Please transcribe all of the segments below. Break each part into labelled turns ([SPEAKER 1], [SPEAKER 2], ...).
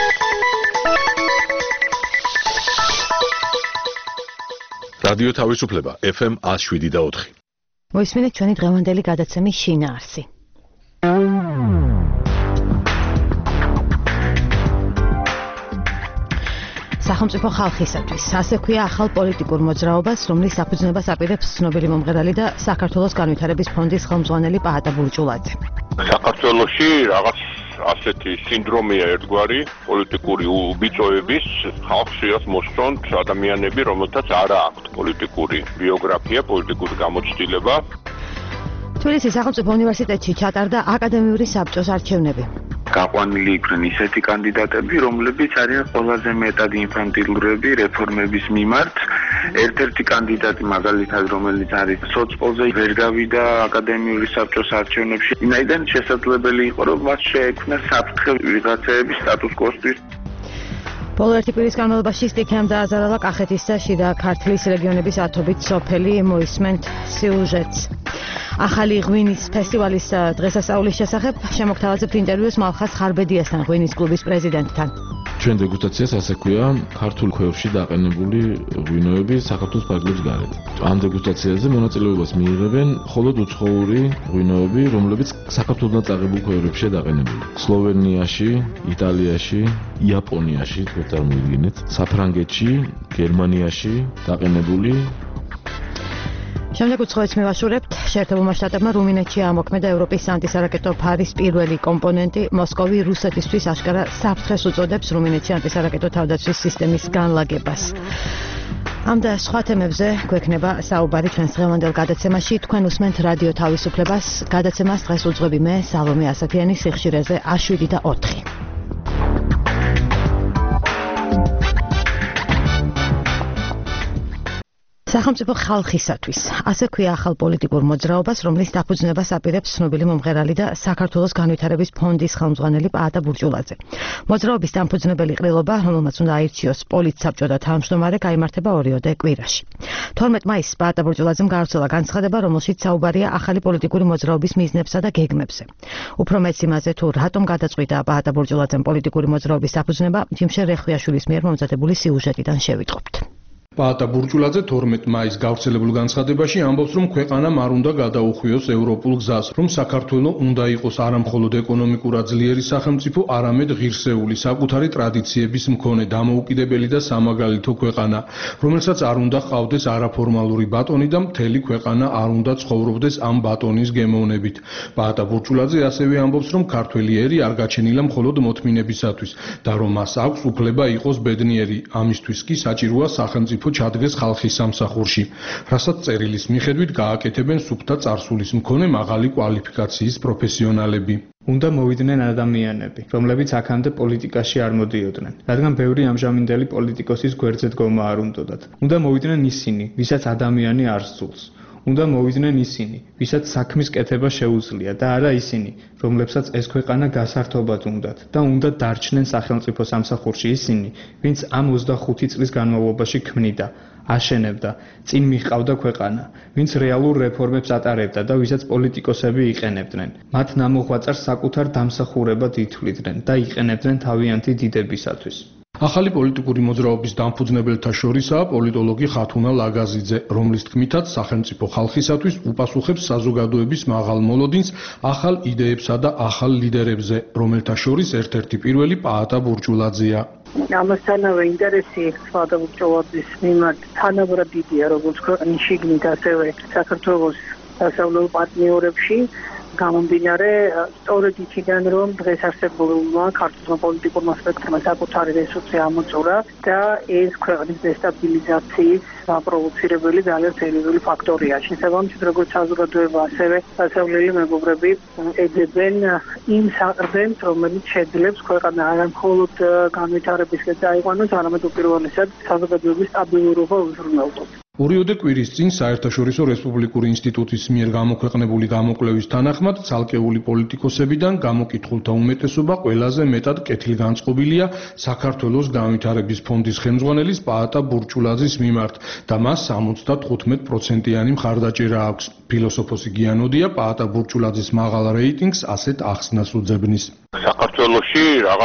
[SPEAKER 1] რადიო თავისუფლება FM 107.4.
[SPEAKER 2] მოისმინეთ ჩვენი დღევანდელი გადაცემის შინაარსი. სახელმწიფო ხალხისათვის ასე ქვია ახალ პოლიტიკურ მოძრაობას, რომლის საფუძნებას აპირებს ცნობილი მომღერალი და საქართველოს განვითარების ფონდის ხელმძღვანელი პაატა ბურჭულაძე.
[SPEAKER 3] საქართველოში რაღაც ასეთი სინდრომია ერთგვარი პოლიტიკური უბიწოების ხალხშიას მოსწონთ ადამიანები, რომელთაც არ აქვთ პოლიტიკური ბიოგრაფია, პოლიტიკური გამოცდილება.
[SPEAKER 2] თბილისის სახელმწიფო უნივერსიტეტში ჩატარდა აკადემიური საბჭოს არჩევნები.
[SPEAKER 4] გაყვანილი იყვნენ ისეთი კანდიდატები, რომლებიც არიან ყველაზე მეტად ინფანტილურები რეფორმების მიმართ. ერთ-ერთი კანდიდატი მაგალითად, რომელიც არის სოцполზე, ვერ გავიდა აკადემიური საბჭოს არჩევნებში. ვინაიდან შესაძლებელი იყო, რომ მას შეექმნა საფრთხე ვიღაცეების სტატუს-კვოსთვის.
[SPEAKER 2] ბოლო ერთი კვირის განმავლობაში სტიქიამ დააზარალა კახეთის და შიდა ქართლის რეგიონების ათობით სოფელი. მოისმენთ სიუჟეტს. ახალი ღვინის ფესტივალის დღესასწაულის შესახებ შემოგთავაზებთ ინტერვიუს მალხაზ ხარბედიასთან, ღვინის კლუბის პრეზიდენტთან.
[SPEAKER 5] ჩვენ დეგუსტაციას ასე ქვია ქართულ ქვევრში დაყენებული ღვინოები საქართველოს ფარგლებს გარეთ. ამ დეგუსტაციაზე მონაწილეობას მიიღებენ მხოლოდ უცხოური ღვინოები, რომლებიც საქართველოსთან წაღებულ ქვევრებშია დაყენებული. სლოვენიაში, იტალიაში, იაპონიაში, თქვენ წარმოიდგინეთ, საფრანგეთში, გერმანიაში დაყენებული.
[SPEAKER 2] შემდეგ უცხოეთს მივაშურებთ. შეერთებულმა შტატებმა რუმინეთში ამოქმედა ევროპის ანტისარაკეტო ფარის პირველი კომპონენტი. მოსკოვი რუსეთისთვის აშკარა საფრთხეს უწოდებს რუმინეთში ანტისარაკეტო თავდაცვის სისტემის განლაგებას. ამ და სხვა თემებზე გვექნება საუბარი ჩვენს დღევანდელ გადაცემაში. თქვენ უსმენთ რადიო თავისუფლებას. გადაცემას დღეს უძღვები მე, სალომე ასათიანი, სიხშირეზე A7 და 4. სახელმწიფო ხალხისათვის ასე ქვია ახალ პოლიტიკურ მოძრაობას, რომლის დაფუძნებას აპირებს ცნობილი მომღერალი და საქართველოს განვითარების ფონდის ხელმძღვანელი პაატა ბურჭულაძე. მოძრაობის დამფუძნებელი ყრილობა, რომელმაც უნდა აირჩიოს პოლიტსაბჭო და თავმჯდომარე, გაიმართება 2 კვირაში. 12 მაისს პაატა ბურჭულაძემ გაავრცელა განცხადება, რომელშიც საუბარია ახალი პოლიტიკური მოძრაობის მიზნებსა და გეგმებზე. უფრო მეც იმაზე, თუ რატომ გადაწყვიტა პაატა ბურჭულაძემ პოლიტიკური მოძრაობის დაფუძნება, ჯიმშე რეხვიაშვილის მიერ მომზადებული სიუჟეტიდან შევიტყობთ.
[SPEAKER 6] პაატა ბურჭულაძე 12 მაისს გავრცელებულ განცხადებაში ამბობს, რომ ქვეყანამ არ უნდა გადაუხვიოს ევროპულ გზას, რომ საქართველო უნდა იყოს არა მხოლოდ ეკონომიკურად ძლიერი სახელმწიფო, არამედ ღირსეული, საკუთარი ტრადიციების მქონე, დამოუკიდებელი და სამაგალითო ქვეყანა, რომელსაც არ უნდა ჰყავდეს არაფორმალური ბატონი და მთელი ქვეყანა არ უნდა ცხოვრობდეს ამ ბატონის გემოვნებით. პაატა ბურჭულაძე ასევე ამბობს, რომ ქართველი ერი არ გაჩენილა მხოლოდ მოთმინებისათვის და რომ მას აქვს უფლება იყოს ბედნიერი. ამისთვის კი საჭიროა სახელმწიფო ჩადგეს ხალხის სამსახურში, რასაც წერილის მიხედვით გააკეთებენ სუფთა წარსულის მქონე მაღალი კვალიფიკაციის პროფესიონალები.
[SPEAKER 7] უნდა მოვიდნენ ადამიანები, რომლებიც აქამდე პოლიტიკაში არ მოდიოდნენ, რადგან ბევრი ამჟამინდელი პოლიტიკოსის გვერდზე დგომა არ უნდოდათ. უნდა მოვიდნენ ისინი, ვისაც ადამიანი არ სძულს. უნდა მოვიდნენ ისინი, ვისაც საქმის კეთება შეუძლია და არა ისინი, რომლებსაც ეს ქვეყანა გასართობად უნდათ და უნდა დარჩნენ სახელმწიფო სამსახურში ისინი, ვინც ამ 25 წლის განმავლობაში ქმნიდა, აშენებდა, წინ მიჰყავდა ქვეყანა, ვინც რეალურ რეფორმებს ატარებდა და ვისაც პოლიტიკოსები იყენებდნენ. მათ ნამოღვაწარს საკუთარ დამსახურებად ითვლიდნენ და იყენებდნენ თავიანთი დიდებისათვის.
[SPEAKER 6] ახალი პოლიტიკური მოძრაობის დამფუძნებელთა შორისაა პოლიტოლოგი ხათუნა ლაგაზიძე, რომლის თქმითაც სახელმწიფო ხალხისათვის უპასუხებს საზოგადოების მაღალ მოლოდინს ახალ იდეებსა და ახალ ლიდერებზე, რომელთა შორის ერთ-ერთი პირველი პაატა ბურჭულაძეა.
[SPEAKER 8] ამასთანავე ინტერესი პაატა ბურჭულაძის მიმართ თანაბრად დიდია, როგორც ქვეყნის შიგნით, ასევე საქართველოს დასავლელ პარტნიორებში. გამომდინარე სწორედ იქიდან, რომ დღეს არსებულმა ქართულმა პოლიტიკურმა სპექტრმა საკუთარი რესურსი ამოწურა და ეს ქვეყნის დესტაბილიზაციის პროვოცირებელი ძალიან სერიოზული ფაქტორია. შესაბამისად, როგორც საზოგადოება, ასევე დასავლელი მეგობრები ეძებენ იმ საყრდენს, რომელიც შეძლებს ქვეყანა არა მხოლოდ განვითარებისკენ წაიყვანოს, არამედ უპირველესად საზოგადოების სტაბილურობა უზრუნველყოს.
[SPEAKER 6] 2 კვირის წინ საერთაშორისო რესპუბლიკური ინსტიტუტის მიერ გამოქვეყნებული გამოკვლევის თანახმად ცალკეული პოლიტიკოსებიდან გამოკითხულთა უმეტესობა ყველაზე მეტად კეთილგანწყობილია საქართველოს განვითარების ფონდის ხელმძღვანელის პაატა ბურჭულაძის მიმართ და მას 75%-იანი მხარდაჭერა აქვს. ფილოსოფოსი გიანოდია პაატა ბურჭულაძის მაღალ რეიტინგს ასეთ ახსნას უძებნის.
[SPEAKER 3] საქართველოში რაღაც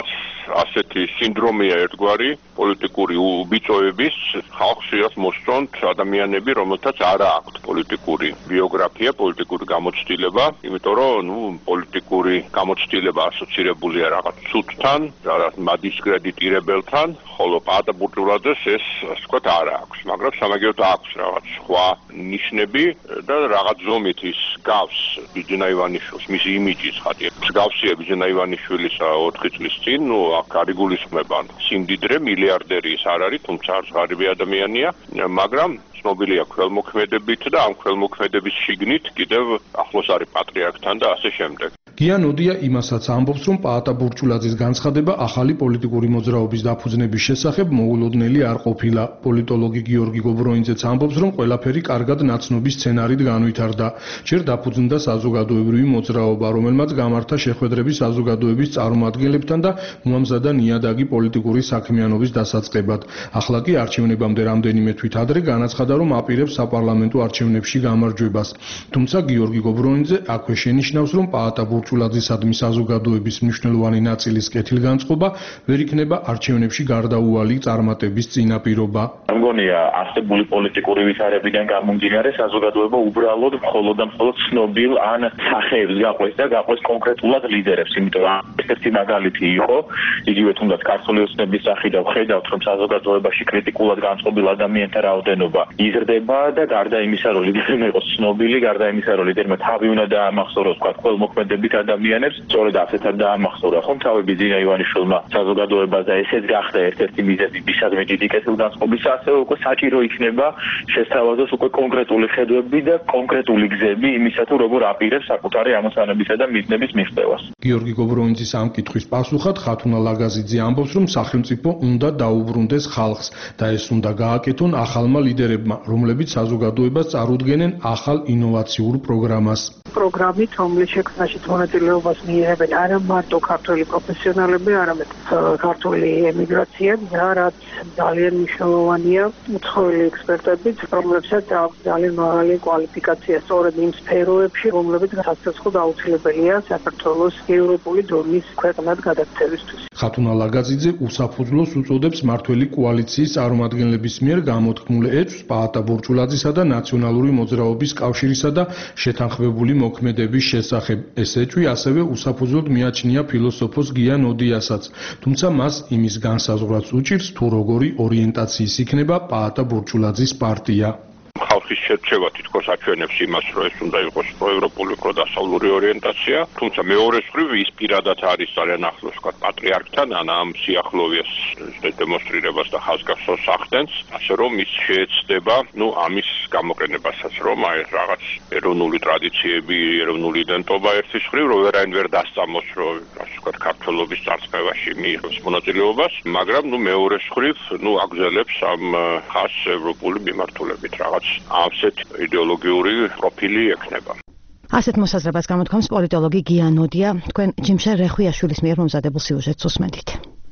[SPEAKER 3] ასეთი სინდრომია ერთგვარი პოლიტიკური უბიწოების ხალხშიას მოსწონთ ადამიანები, რომელთაც არ აქვს პოლიტიკური ბიოგრაფია, პოლიტიკური გამოცდილება, იმიტომ რომ პოლიტიკური გამოცდილება ასოცირებულია რაღაც ცუდთან, რაღაც მადისკრედიტირებელთან, ხოლო პაატა ბურჟულაძეს ეს ასე ვთქვათ არ აქვს, მაგრამ სამაგიეროდ აქვს რაღაც სხვა ნიშნები და რაღაც ზომით ის გავს ბიძინა ივანიშვილის მისი იმიჯის ხატი. გავსია ბიძინა ივანიშვილის 4 წლის წინ, აქ არ იგულისხმება სიმდიდრე, მილიარდერი ის არ არის, თუმცა არც ღარიბი ადამიანია, მაგრამ ცნობილია ქველმოქმედებით და ამ ქველმოქმედების შიგნით კიდევ ახლოს არის პატრიარქთან და ასე შემდეგ.
[SPEAKER 6] გიანოდია იმასაც ამბობს, რომ პაატა ბურჭულაძის განცხადება ახალი პოლიტიკური მოძრაობის დაფუძნების შესახებ მოულოდნელი არ ყოფილა. პოლიტოლოგი გიორგი გობროინძეც ამბობს, რომ ყველაფერი კარგად ნაცნობი სცენარით განვითარდა. ჯერ დაფუძნდა საზოგადოებრივი მოძრაობა, რომელმაც გამართა შეხვედრები საზოგადოების წარმომადგენლებთან და მოამზადა ნიადაგი პოლიტიკური საქმიანობის დასაწყებად. ახლა კი არჩევნებამდე რამდენიმე თვით ადრე განაცხადა, რომ აპირებს საპარლამენტო არჩევნებში გამარჯვებას. თუმცა გიორგი გობროინძე აქვე შენიშნავს, რომ პაატა ბურჭულაძისადმი საზოგადოების მნიშვნელოვანი ნაწილის კეთილგანწყობა ვერ იქნება არჩევნებში გარდაუვალი წარმატების წინაპირობა.
[SPEAKER 9] მგონია არსებული პოლიტიკური ვითარებიდან გამომდინარე საზოგადოება უბრალოდ მხოლოდ და მხოლოდ ცნობილ ან სახეებს გაყვეს კონკრეტულად ლიდერებს, იმიტომ რომ ერთ-ერთი მაგალითი იყო, იგივე თუნდაც ქართული ოცნების სახით ვხედავთ, რომ საზოგადოებაში კრიტიკულად განწყობილ ადამიანთა რაოდენობა იზრდება და გარდა იმისა, რომ ლიდერმა იყოს ცნობილი, გარდა იმისა, რომ ლიდერმა თავი უნდა დაამახსოვროს ქველმოქმედებით ადამიანებს, სწორედ ასეთად დაამახსოვრა ხომ თავი ბიძინა ივანიშვილმა საზოგადოებას და ესეც გახდა ერთ-ერთი მიზეზი მისადმი დიდი კეთილგანწყობისა, ასევე უკვე საჭირო იქნება შესთავაზოს უკვე კონკრეტული ხედვები და კონკრეტული გზები იმისა თუ როგორ აპირებს საკუთარი ამოცანებისა და მიზნების მიღწევას.
[SPEAKER 6] გიორგი გობროინძის ამ კითხვის პასუხად ხათუნა ლაგაზიძე ამბობს, რომ სახელმწიფო უნდა დაუბრუნდეს ხალხს და ეს უნდა გააკეთონ ახალმა ლიდერებმა, რომლებიც საზოგადოებას წარუდგენენ ახალ ინოვაციურ პროგრამას.
[SPEAKER 8] პროგრამით, რომლის შექმნაშიც მონაწილეობას მიიღებენ არა მარტო ქართველი პროფესიონალები, არამედ ქართული ემიგრაციები და რაც ძალიან მნიშვნელოვანია, უცხოელი ექსპერტებიც, რომლებსაც აქვს ძალიან მაღალი კვალიფიკაცია სწორედ იმ სფეროებში, რომლებიც სასაცილო აუცილებელია საქართველოს ევროპული დონის ქვეყნად გადაქცევისთვის.
[SPEAKER 6] ხათუნა ლაგაზიძე უსაფუძვლოს უწოდებს მართველი კოალიციის წარმომადგენლების მიერ გამოთქმულ ეჭვს პაატა ბურჭულაძისა და ნაციონალური მოძრაობის კავშირისა და შეთანხმებული მოქმედების შესახებ. ეს ეჭვი ასევე უსაფუძვლოდ მიაჩნია ფილოსოფოს გიანოდიასაც, თუმცა მას იმის განსაზღვრაც უჭირს, თუ როგორი ორიენტაციის იქნება პაატა ბურჭულაძის პარტია.
[SPEAKER 3] ხალხის შერჩევა თითქოს აჩვენებს იმას, რომ ეს უნდა იყოს პროევროპული, პროდასავლური ორიენტაცია, თუმცა მეორე მხრივ ის პირადად არის ძალიან ახლოს ვთქვათ პატრიარქთან, ან ამ სიახლოვეს დემონსტრირებას და ხაზგასმას ახდენს, ასე რომ ის შეეცდება, ამის გამოყენებასაც, რომ აი რაღაც ეროვნული ტრადიციები, ეროვნული იდენტობა ერთის მხრივ, რომ ვერაინ ვერ დასწამოს, რომ ასე ვთქვათ ქართველობის წარსწმევაში მიიღოს მონაწილეობას, მაგრამ მეორე მხრივ აგზელებს ამ ხაზს ევროპული მიმართულებით რაღაც ასეთ იდეოლოგიური პროფილი ექნება.
[SPEAKER 2] ასეთ მოსაზრებას გამოთქვამს პოლიტოლოგი გიანოდია, თქვენ ჯიმშარ რეხვიაშვილის მიერ მომზადებულ სიუჟეტს უსმენთ.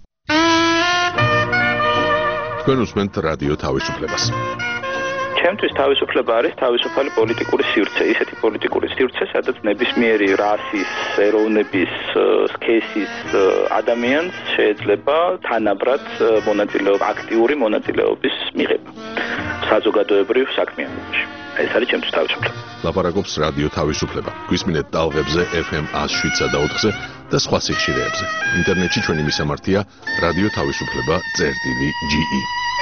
[SPEAKER 1] თქვენ უსმენთ რადიო თავისუფლებას.
[SPEAKER 10] ჩემთვის თავისუფლება არის თავისუფალი პოლიტიკური სივრცე, ისეთი პოლიტიკური სივრცე, სადაც ნებისმიერი რასის, ეროვნების, სქესის ადამიანს შეიძლება თანაბრად აქტიური მონაწილეობის მიღება საზოგადოებრივ საქმიანობაში. ეს არის ჩემთვის თავისუფლება.
[SPEAKER 1] ლაპარაკობს რადიო თავისუფლება. გვისმინეთ ტალღებზე FM 107 და 4-ზე და სხვა სიხშირეებზე. ინტერნეტში ჩვენი მისამართია რადიო თავისუფლება.ge.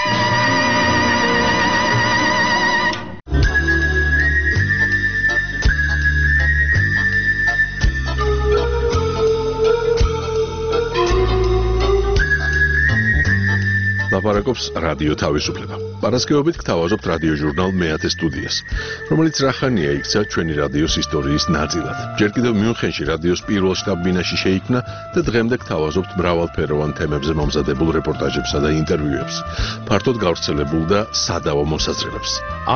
[SPEAKER 1] ლაპარაკობს რადიო თავისუფლება. პარასკევობით გთავაზობთ რადიო ჟურნალ მეათე სტუდიას, რომელიც რახანია იქცა ჩვენი რადიოს ისტორიის ნაწილად. ჯერ კიდევ მიუნხენში რადიოს პირველ შტაბ-ბინაში შეიქმნა და დღემდე გთავაზობთ მრავალფეროვან თემებზე მომზადებულ რეპორტაჟებსა და ინტერვიუებს, ფართოდ გავრცელებულ და სადავო მოსაზრებებს.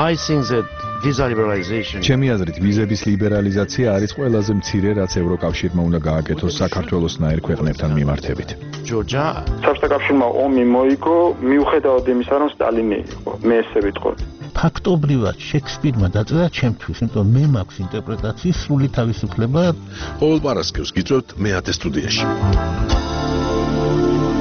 [SPEAKER 11] ჩემი აზრით, ვიზების ლიბერალიზაცია არის ყველაზე მცირე, რაც ევროკავშირმა უნდა გააკეთოს საქართველოსნაირ ქვეყნებთან მიმართებით.
[SPEAKER 4] საბჭოთა კავშირმა ომი მოიგო, მიუხედავად იმისა, რომ სტალინი იყო. მე ესე ვიტყოდი.
[SPEAKER 12] ფაქტობრივად შექსპირმა დაწერა ჩემთვის, იმიტომ მე მაქვს ინტერპრეტაციის სრული თავისუფლება.
[SPEAKER 1] ყოველ პარასკევს გიწევთ მეათე სტუდიაში.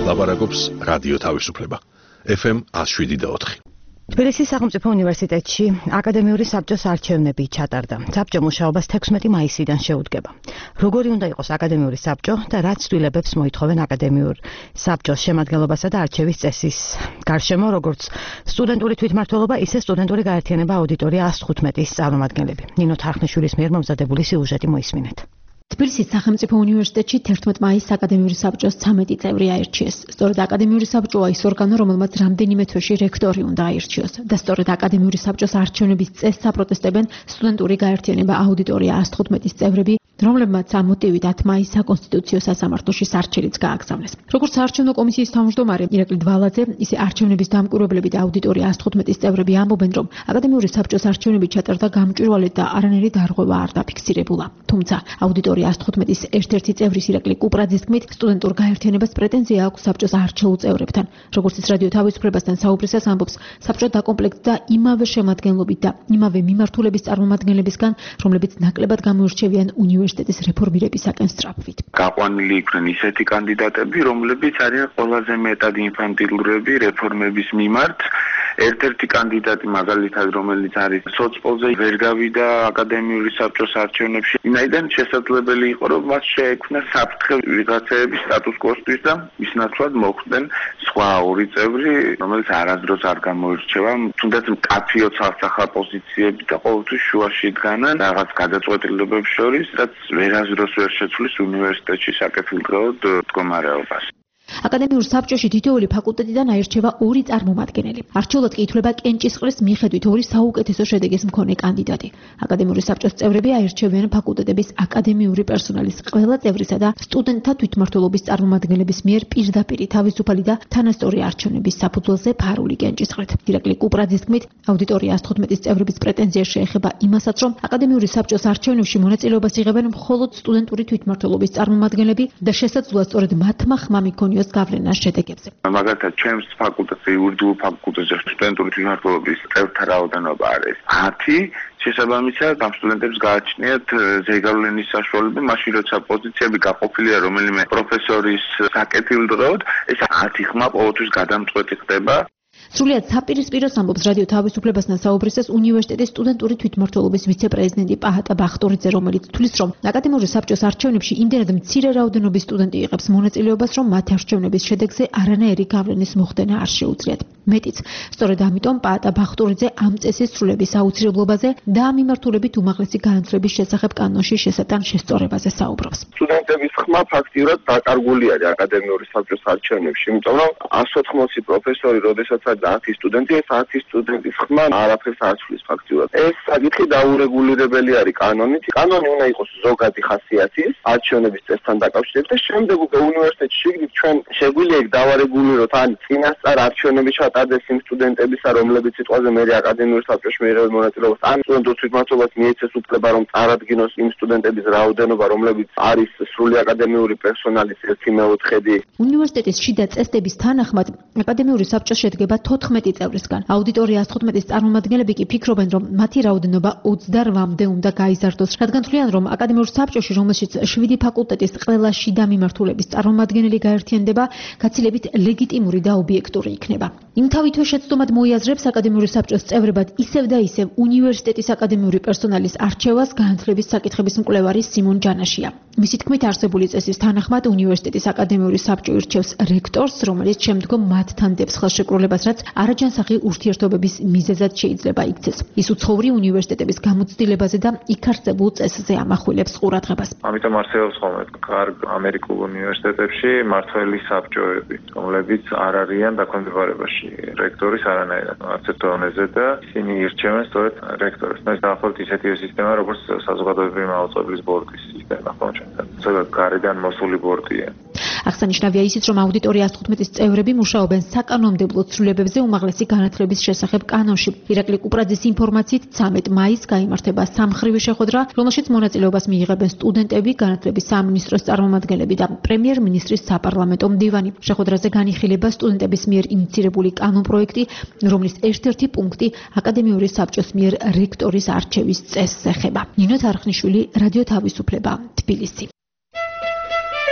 [SPEAKER 1] ლაპარაკობს რადიო თავისუფლება. FM 107.4.
[SPEAKER 2] თბილისის სახელმწიფო უნივერსიტეტში აკადემიური საბჭოს არჩევნები ჩატარდა. საბჭო მუშაობას 16 მაისიდან შეუდგება. როგორი უნდა იყოს აკადემიური საბჭო და რა ცვლილებებს მოითხოვენ აკადემიურ საბჭოს შემადგენლობასა და არჩევის წესის გარშემო, როგორც სტუდენტური თვითმმართველობა, ისე სტუდენტური გაერთიანება აუდიტორია 115-ის წარმომადგენლები. ნინო თარხნიშვილის მიერ მომზადებული სიუჟეტი მოისმინეთ.
[SPEAKER 13] თბილისის სახელმწიფო უნივერსიტეტში 11 მაისს აკადემიური საბჭოს 13 წევრი აირჩიეს. სწორედ აკადემიური საბჭოა ის ორგანო, რომელმაც რამდენიმე თვეში რექტორი უნდა აირჩიოს და სწორედ აკადემიური საბჭოს არჩევნების წესს აპროტესტებენ სტუდენტური გაერთიანება აუდიტორია 115-ის წევრები, რომლებმაც ამ მოტივით 10 მაისს საკონსტიტუციო სასამართლოში სარჩელიც გააგზავნეს. როგორც საარჩევნო კომისიის თავმჯდომარე ირაკლი დვალაძე, ისე არჩევნების დამკვირვებლები და აუდიტორია 115-ის წევრები ამბობენ, რომ აკადემიური საბჭოს არჩევნები ჩატარდა გამჭვირვალედ და არანაირი დარღვევა არ დაფიქსირებულა. თუმცა აუდიტორია 115-ის ერთ-ერთი წევრის ირაკლი კუპრაძის თქმით, სტუდენტურ გაერთიანებას პრეტენზია აქვს საბჭოს არჩეულ წევრებთან. როგორც ის რადიო თავისუფლებასთან საუბრისას ამბობს, საბჭო დაკომპლექტდა იმავე შემადგენლობით და იმავე მიმართულების წარმომადგენლებისგან, რომლებიც ნაკლებად გამოირჩევიან უნივერსიტეტის რეფორმირებისაკენ სწრაფვით.
[SPEAKER 4] გაყვანილი იქნენ ისეთი კანდიდატები, რომლებიც არიან ყველაზე მეტად ინფანტილურები რეფორმების მიმართ. ერთ-ერთი კანდიდატი მაგალითად, რომელიც არის სოцполზე, ვერ გავიდა აკადემიური საბჭოს არჩევნებში. ვინაიდან შესაძლებელი იყო, რომ მას შეექმნა საფრთხე ვიღაცეების სტატუს-კვოსთვის და მის ნაცვლად მოხვდნენ სხვა ორი წევრი, რომელიც არასდროს არ გამოირჩევა, თუნდაც მკაფიო ცალსახა პოზიციები და ყოველთვის შუაში დგანან რაღაც გადაწყვეტილებებს შორის, რაც ვერასდროს ვერ შეცვლის უნივერსიტეტში საკეთილდღეოდ მდგომარეობას.
[SPEAKER 13] აკადემიურ საბჭოში თითოეული ფაკულტეტიდან აირჩევა 2 წარმომადგენელი. არჩეულად კი ითვლება კენჭისყრის მიხედვით 2 საუკეთესო შედეგის მქონე კანდიდატი. აკადემიური საბჭოს წევრები აირჩევიან ფაკულტეტების აკადემიური პერსონალის ყველა წევრისა და სტუდენტთა თვითმმართველობის წარმომადგენლების მიერ პირდაპირ თავისუფალი და თანასწორი არჩევნების საფუძველზე ფარული კენჭისყრით. ირაკლი კუპრაძის თქმით, აუდიტორია 115-ის წევრების პრეტენზია შეეხება იმასაც, რომ აკადემიური საბჭოს არჩევნებში მონაწილეობას იღებენ მხოლოდ სტუდენტური თვითმმართველობის წარმომადგენლები და შესაძლოა სწორედ მათმა ხმა მიქონიოს გავლენა შედეგებზე.
[SPEAKER 4] მაგალითად, ჩვენს ფაკულტეტზე, იურიდიულ ფაკულტეტზე სტუდენტური თვითმმართველობის წევრთა რაოდენობა არის 10. შესაბამისად, ამ სტუდენტებს გააჩნიათ ზეგავლენის საშუალება, მაშინ როცა პოზიციები გაყოფილია რომელიმე პროფესორის საკეთილდღეოდ, ეს 10 ხმა ყოველთვის გადამწყვეტი ხდება.
[SPEAKER 13] სრულიად საპირისპიროს ამბობს რადიო თავისუფლებასთან საუბრისას უნივერსიტეტის სტუდენტური თვითმმართველობის ვიცე-პრეზიდენტი პაჰატა ბახტურიძე, რომელიც თვლის, რომ აკადემიური საბჭოს არჩევნებში იმდენად მცირე რაოდენობის სტუდენტი იღებს მონაწილეობას, რომ მათ არჩევნების შედეგზე არანაირი გავლენის მოხდენა არ შეუძლიათ. მეტიც, სწორედ ამიტომ პაჰატა ბახტურიძე ამ წესის სრულების აუცილებლობაზე და ამ მიმართულებით უმაღლესი განათლების შესახებ კანონში შესატან შესწორებაზე საუბრობს.
[SPEAKER 3] სტუდენტების ხმა ფაქტიურად დაკარგული არის აკადემიური საბჭოს არჩევნებში, იმიტომ რომ 180 პროფესორი, როდესაც 10 სტუდენტი, ეს 10 სტუდენტის ხმა არაფერს არ ცვლის ფაქტიურად. ეს საკითხი დაურეგულირებელი არის კანონით. კანონი უნდა იყოს ზოგადი ხასიათის, არჩევნების წესთან დაკავშირებით და შემდეგ უკვე უნივერსიტეტში შეგდით ჩვენ შეგვიძლია ეგ დავარეგულიროთ, ან წინასწარ არჩევნები ჩატარდეს იმ სტუდენტებისა, რომლებიც სიტყვაზე მე აკადემიურ საბჭოში მიიღებენ მონაწილეობას, ან სტუდენტურ თვითმმართველობას მიეცეს უფლება, რომ წარადგინოს იმ სტუდენტების რაოდენობა, რომლებიც არის სრული აკადემიური პერსონალის 1/4.
[SPEAKER 13] უნივერსიტეტის შიდა წესდების თანახმად აკადემიური საბჭო შედგება 14 წევრისგან. აუდიტორია 115-ის წარმომადგენლები კი ფიქრობენ, რომ მათი რაოდენობა 28-მდე უნდა გაიზარდოს, რადგან თვლიან, რომ აკადემიურ საბჭოში, რომელშიც 7 ფაკულტეტის ყველა შიდა მიმართულების წარმომადგენელი გაერთიანდება, გაცილებით ლეგიტიმური და ობიექტური იქნება. იმთავითვე შეცდომად მოიაზრებს აკადემიური საბჭოს წევრებად ისევ და ისევ უნივერსიტეტის აკადემიური პერსონალის არჩევას განათლების საკითხების მკვლევარი სიმონ ჯანაშია. მისი თქმით, არსებული წესის თანახმად უნივერსიტეტის აკადემიური საბჭო ირჩევს რექტორს, რომელიც შემდგომ მათთან დებს ხელშეკრულებას, რაც არაჯანსაღი ურთიერთობების მიზეზად შეიძლება იქცეს. ის უცხოური უნივერსიტეტების გამოცდილებაზე და იქ არსებულ წესზე ამახვილებს ყურადღებას.
[SPEAKER 14] ამიტომ არსებობს ხოლმე კარგ ამერიკულ უნივერსიტეტებში მართველი საბჭოები, რომლებიც არ არიან დაქვემდებარებაში რექტორის არანაირად არცერთ დონეზე და ისინი ირჩევენ სწორედ რექტორს. ეს დაახლოებით ისეთივე სისტემა, როგორც საზოგადოებრივი მმართველობის ბორდის სისტემა, ხო ჩვენთან. ზოგადად გარედან მოსული ბორდია.
[SPEAKER 13] აღსანიშნავია ისიც, რომ აუდიტორია 115-ის წევრები მუშაობენ საკანონმდებლო ცვლილებებზე უმაღლესი განათლების შესახებ კანონში. ირაკლი კუპრაძის ინფორმაციით 13 მაისს გაიმართება სამხრივი შეხვედრა, რომელშიც მონაწილეობას მიიღებენ სტუდენტები, განათლების სამინისტროს წარმომადგენლები და პრემიერ-მინისტრის საპარლამენტო მდივანი. შეხვედრაზე განიხილება სტუდენტების მიერ ინიცირებული კანონპროექტი, რომლის ერთ-ერთი პუნქტი აკადემიური საბჭოს მიერ რექტორის არჩევის წესს ეხება. ნინო თარხნიშვილი, რადიო თავისუფლება, თბილისი.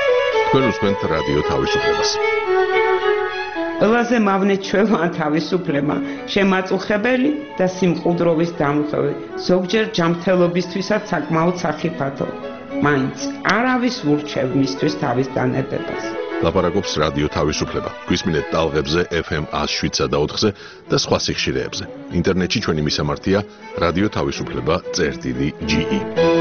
[SPEAKER 1] თქვენ უსმენთ რადიო თავისუფლებას.
[SPEAKER 15] ყველაზე მავნეჩვევაა თავისუფლება, შემაწუხებელი და სიმყუდროვის დამხები, ზოგჯერ ჯანმრთელობისთვისაც საკმაოდ სახიფათო. მაინც არავის ურჩევ მისთვის თავის დანებებას.
[SPEAKER 1] ლაპარაკობს რადიო თავისუფლება. გვისმინეთ ტალღებზე FM 107.4-ზე და სხვა სიხშირეებზე. ინტერნეტში ჩვენი მისამართია რადიო თავისუფლება.ge.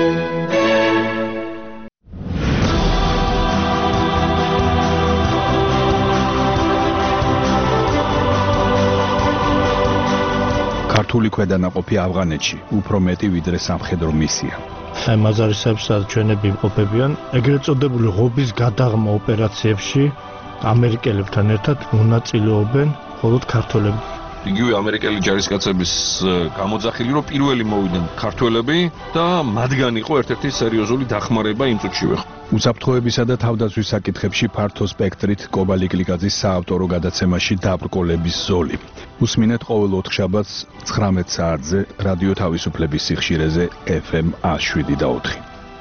[SPEAKER 11] ქართული ქვედანაყოფი ავღანეთში უფრო მეტი ვიდრე სამხედრო მისია.
[SPEAKER 12] აი მაზარისებსაც ჩვენები იმყოფებიან ეგრეთ წოდებული ღობის გადაღმა ოპერაციებში ამერიკელებთან ერთად მონაწილეობენ მხოლოდ ქართველები.
[SPEAKER 16] იგივე ამერიკელი ჯარისკაცების გამოძახილი რომ პირველი მოვიდნენ ქართველები და მათგან იყო ერთ-ერთი სერიოზული დახმარება იმ წუთშივე.
[SPEAKER 11] უსაფრთხოებისა და თავდაცვის საკითხებში ფართო სპექტრით კობალი კლიკაძის საავტორო გადაცემაში დაბრკოლების ზოლი. უსმინეთ ყოველ ოთხშაბათს 19 საათზე რადიო თავისუფლების სიხშირეზე FM 107.4.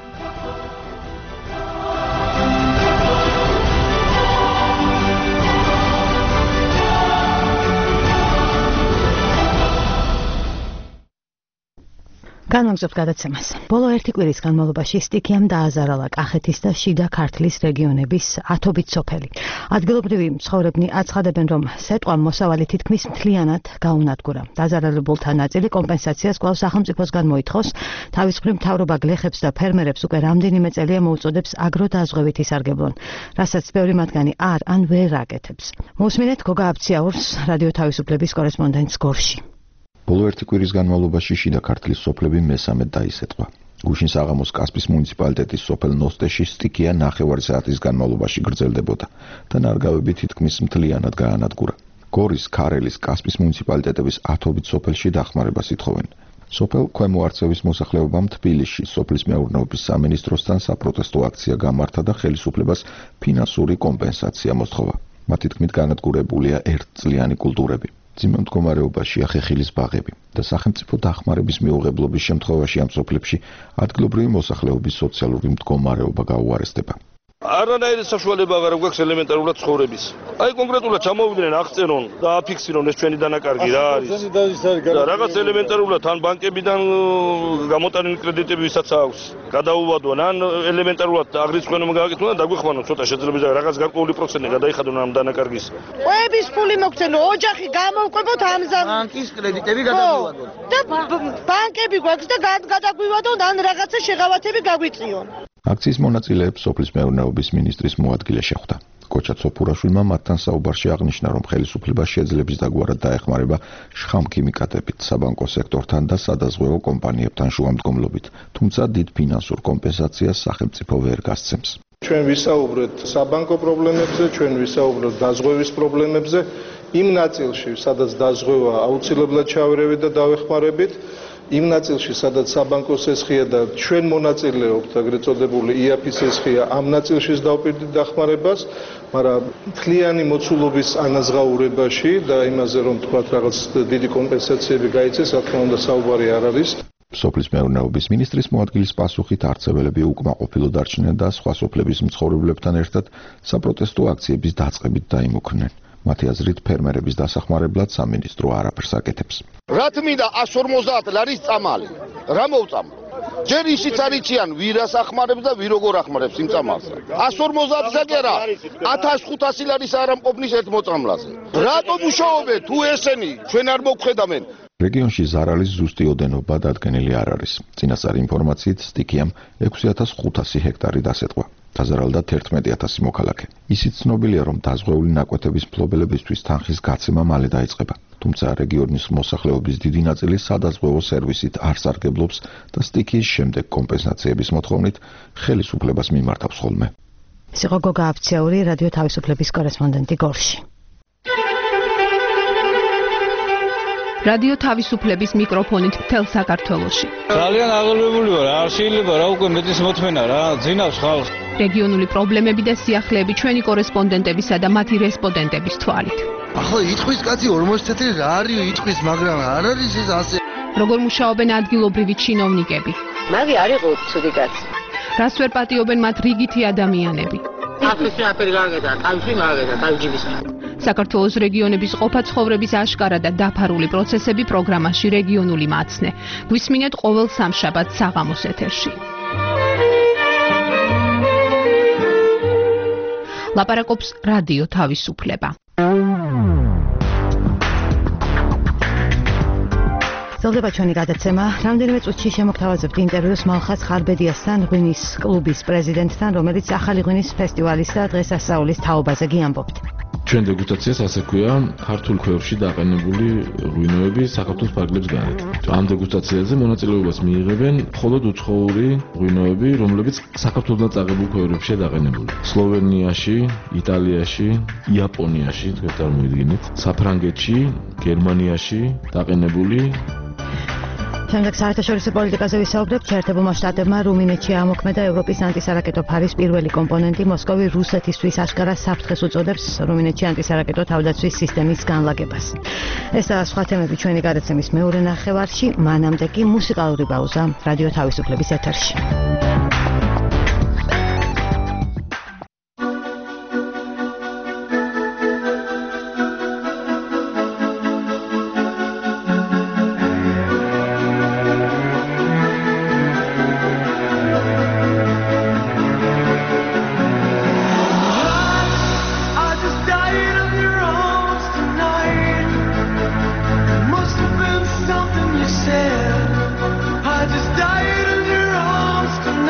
[SPEAKER 2] განვაგრძობთ გადაცემას. ბოლო ერთი კვირის განმავლობაში სტიქიამ დააზარალა კახეთის და შიდა ქართლის რეგიონების ათობით სოფელი. ადგილობრივი მცხოვრებნი აცხადებენ, რომ სეტყვა მოსავალი თითქმის მთლიანად გაუნადგურა. დაზარალებულთა ნაწილი კომპენსაციას კვლავ სახელმწიფოსგან მოითხოვს. თავისუფლ მთავრობა გლეხებს და ფერმერებს უკვე რამდენიმე წელია მოუწოდებს აგროდაზღვევით ისარგებლონ, რასაც ბევრი მათგანი არ ან ვერ აკეთებს. მოусმინეთ გოგა აბციაურს, რადიო თავისუფლების კორესპონდენტს გორში.
[SPEAKER 17] ბოლო ერთი კვირის განმავლობაში შიდა ქართლის სოფლები მესამედ დაისეტყვა. გუშინ საღამოს კასპის მუნიციპალიტეტის სოფელ ნოსტეში სტიქია ნახევარი საათის განმავლობაში გრძელდებოდა და ნარგავები თითქმის მთლიანად გაანადგურა. გორის, ქარელის, კასპის მუნიციპალიტეტების ათობით სოფელში დახმარებას ითხოვენ. სოფელ ქვემო არწევის მოსახლეობამ თბილისში სოფლის მეურნეობის სამინისტროსთან საპროტესტო აქცია გამართა და ხელისუფლებას ფინანსური კომპენსაცია მოსთხოვა. მათი თქმით განადგურებულია ერთწლიანი კულტურები. ძიმე მდგომარეობაში ახეხილის ბაღები და სახელმწიფო დახმარების მიუღებლობის შემთხვევაში ამ სოფლებში ადგილობრივი მოსახლეობის სოციალური მდგომარეობა გაუარესდება.
[SPEAKER 18] არანაირი საშუალება აღარ გვაქვს ელემენტარულად ცხოვრების. აი კონკრეტულად ჩამოვიდნენ აღწერონ და აფიქსირონ ეს ჩვენი დანაკარგი რა არის. და რაღაც ელემენტარულად ან ბანკებიდან გამოტანილი კრედიტები ვისაც აქვს გადაუვადონ ან ელემენტარულად აღრიცხვენობამ გააკეთონ და დაგვიხვანონ ცოტა შეძლებისა რაღაც გარკვეული პროცენტი გადაიხადონ ამ დანაკარგის.
[SPEAKER 19] ყვების ფული მოგცენო, ოჯახი გამოვყვებოთ ამზამ.
[SPEAKER 20] ბანკის კრედიტები გადაგვივადოთ.
[SPEAKER 19] და ბანკები გვაქვს და გადაგვივადონ ან რაღაცა შეღავათები გაგვიწიონ.
[SPEAKER 17] აქციის მონაწილეებს სოფლის მეურნეობის მინისტრის მოადგილე შეხვდა. კოჩა ცოფურაშვილმა მათთან საუბარში აღნიშნა, რომ ხელისუფლება შეძლებს დაგვარად დაეხმარება შხამქიმიკატებით, საბანკო სექტორთან და სადაზღვევო კომპანიებთან შუამდგომლობით, თუმცა დიდ ფინანსურ კომპენსაციას სახელმწიფო ვერ გასცემს.
[SPEAKER 21] ჩვენ ვისაუბრეთ საბანკო პრობლემებზე, ჩვენ ვისაუბრეთ დაზღვევის პრობლემებზე, იმ ნაწილში, სადაც დაზღვევა აუცილებლად ჩავერევით და დავეხმარებით, იმ ნაწილში, სადაც საბანკოს ესხია და ჩვენ მონაწილეობთ, ეგრეთ წოდებული IAF-ის ესხია, ამ ნაწილშიც დავპირდით დახმარებას, მაგრამ მთლიანი მოცულობის ანაზღაურებაში და იმაზე, რომ თქვათ რაღაც დიდი კომპენსაციები გაიცეს, რა თქმა უნდა, საუბარი არ არის.
[SPEAKER 17] სოფლის მეურნეობის მინისტრის მოადგილის პასუხით არწეველები უკმაყოფილო დარჩნენ და სხვა სოფლების მცხოვრებლებთან ერთად საპროტესტო აქციების დაწყებით დაიმუქრნენ. მათი აზრით ფერმერების დასახმარებლად სამინისტრო არაფერს აკეთებს.
[SPEAKER 22] რა თმინდა 150 ლარის წამალი. რა მოვწამ? ჯერ ისიც არიციან ვირას ახმარებს და ვინ როგორ ახმარებს იმ წამალს. 150-ისა კი არა, 1500 ლარის არ ამყოფნის ერთ მოწამლაზე. რატომ უშაობენ თუ ესენი ჩვენ არ მოგხედავენ?
[SPEAKER 17] რეგიონში ზარალის ზუსტი ოდენობა დადგენილი არ არის. წინასწარ ინფორმაციით სტიქიამ 6500 ჰექტარი დასეტყვა. დაზარალდა 11000 მოქალაქე. ისიც ცნობილია, რომ დაზღვეული ნაკვეთების მფლობელებისთვის თანხის გაცემა მალე დაიწყება. თუმცა რეგიონის მოსახლეობის დიდი ნაწილი სადაზღვევო სერვისით არ სარგებლობს და სტიქიის შემდეგ კომპენსაციების მოთხოვნით ხელისუფლებას მიმართავს ხოლმე.
[SPEAKER 2] ეს იყო გოგა აბციაური, რადიო თავისუფლების კორესპონდენტი გორში.
[SPEAKER 23] რადიო თავისუფლების მიკროფონით მთელ საქართველოში.
[SPEAKER 24] ძალიან აღელვებული ვარ, არ შეიძლება რა უკვე მეტის მოთმენა რა, ძინავს ხალხს.
[SPEAKER 23] რეგიონული პრობლემები და სიახლეები ჩვენი კორესპონდენტებისა და მათი რესპონდენტების თვალით.
[SPEAKER 20] ახლა იტყვის კაცი 40 წელი რა არის იტყვის, მაგრამ არ არის ეს ასე.
[SPEAKER 23] როგორ მუშაობენ ადგილობრივი ჩინოვნიკები?
[SPEAKER 25] მაგი არ იყო ცუდი კაცი.
[SPEAKER 23] რას ვერ პატიობენ მათ რიგითი ადამიანები?
[SPEAKER 5] ასეთი აფერი გააკეთა, თავში გააკეთა, თავჯიბისმე.
[SPEAKER 23] საქართველოს რეგიონების ყოფა ცხოვრების აშკარა და დაფარული პროცესები პროგრამაში რეგიონული მაცნე. გვისმინეთ ყოველ სამშაბათს საღამოს ეთერში. ლაპარაკობს რადიო თავისუფლება.
[SPEAKER 2] ზოგადად ჩვენი გადაცემა რამდენიმე წუთში შემოგთავაზებთ ინტერვიუს მალხაზ ხარბედიასთან, ღვინის კლუბის პრეზიდენტთან, რომელიც ახალი ღვინის ფესტივალის და დღესასწაულის თაობაზე გიამბობთ.
[SPEAKER 7] ჩვენ დეგუსტაციას ასე ქვია ქართულ ქვევრში დაყენებული ღვინოები საქართველოს ფარგლებს გარეთ. ამ დეგუსტაციაზე მონაწილეობას მიიღებენ მხოლოდ უცხოური ღვინოები, რომლებიც საქართველოსთან წაღებულ ქვევრებშია დაყენებული. სლოვენიაში, იტალიაში, იაპონიაში, თქვენ წარმოიდგინეთ, საფრანგეთში, გერმანიაში დაყენებული.
[SPEAKER 2] შემდეგ საერთაშორისო პოლიტიკაზე ვისაუბრებთ. შეერთებულმა შტატებმა რუმინეთში ამოქმედა ევროპის ანტისარაკეტო ფარის პირველი კომპონენტი. მოსკოვი რუსეთისთვის აშკარა საფრთხეს უწოდებს რუმინეთში ანტისარაკეტო თავდაცვის სისტემის განლაგებას. ეს და სხვა თემები ჩვენი გადაცემის მეორე ნახევარში, მანამდე კი მუსიკალური პაუზა რადიო თავისუფლების ეთერში.
[SPEAKER 8] Something you said, I just died in your arms tonight.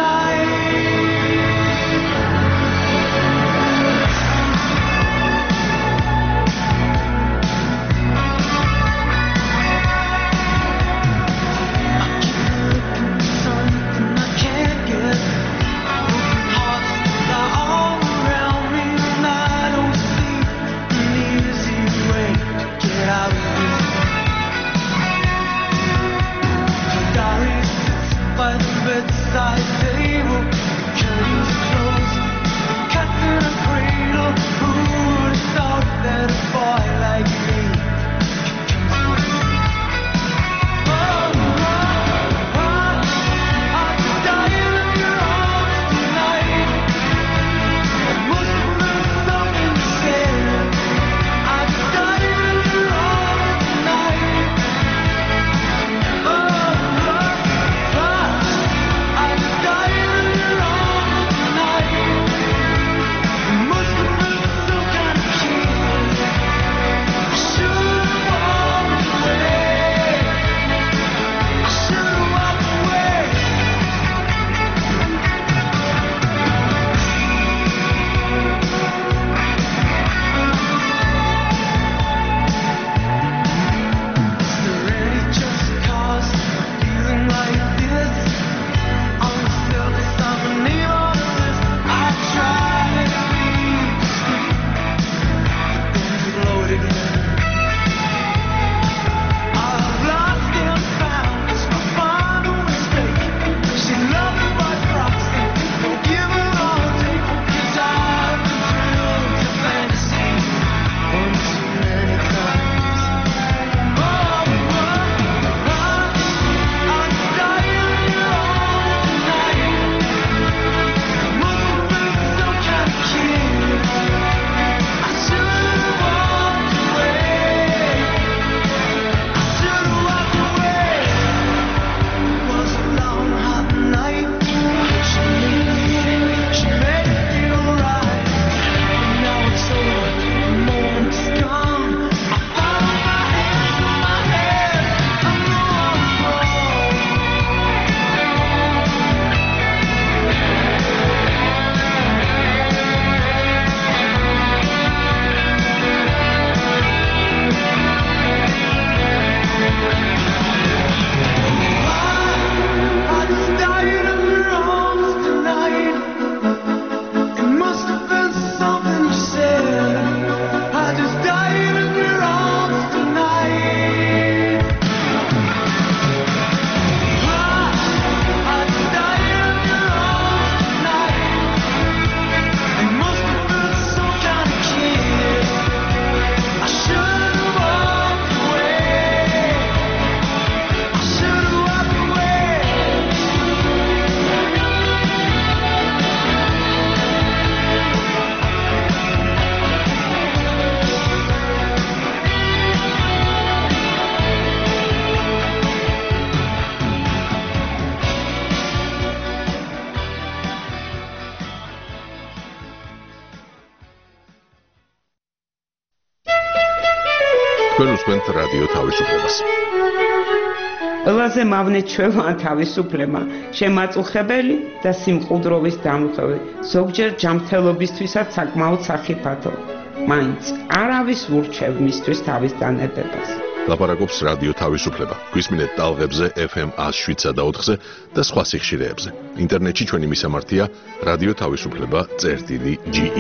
[SPEAKER 1] თქვენ უსმენთ რადიო თავისუფლებას.
[SPEAKER 15] ყველაზე მავნე ჩვევა თავისუფლება, შემაწუხებელი და სიმყუდროვის დამხები, ზოგჯერ ჯანმრთელობისთვისაც საკმაოდ სახიფათო. მაინც არავის ურჩევ მისთვის თავის დანებებას.
[SPEAKER 1] ლაპარაკობს რადიო თავისუფლება. გვისმინეთ ტალღებზე FM 107-ზე და 4-ზე და სხვა სიხშირეებზე. ინტერნეტში ჩვენი მისამართია რადიო თავისუფლება.ge.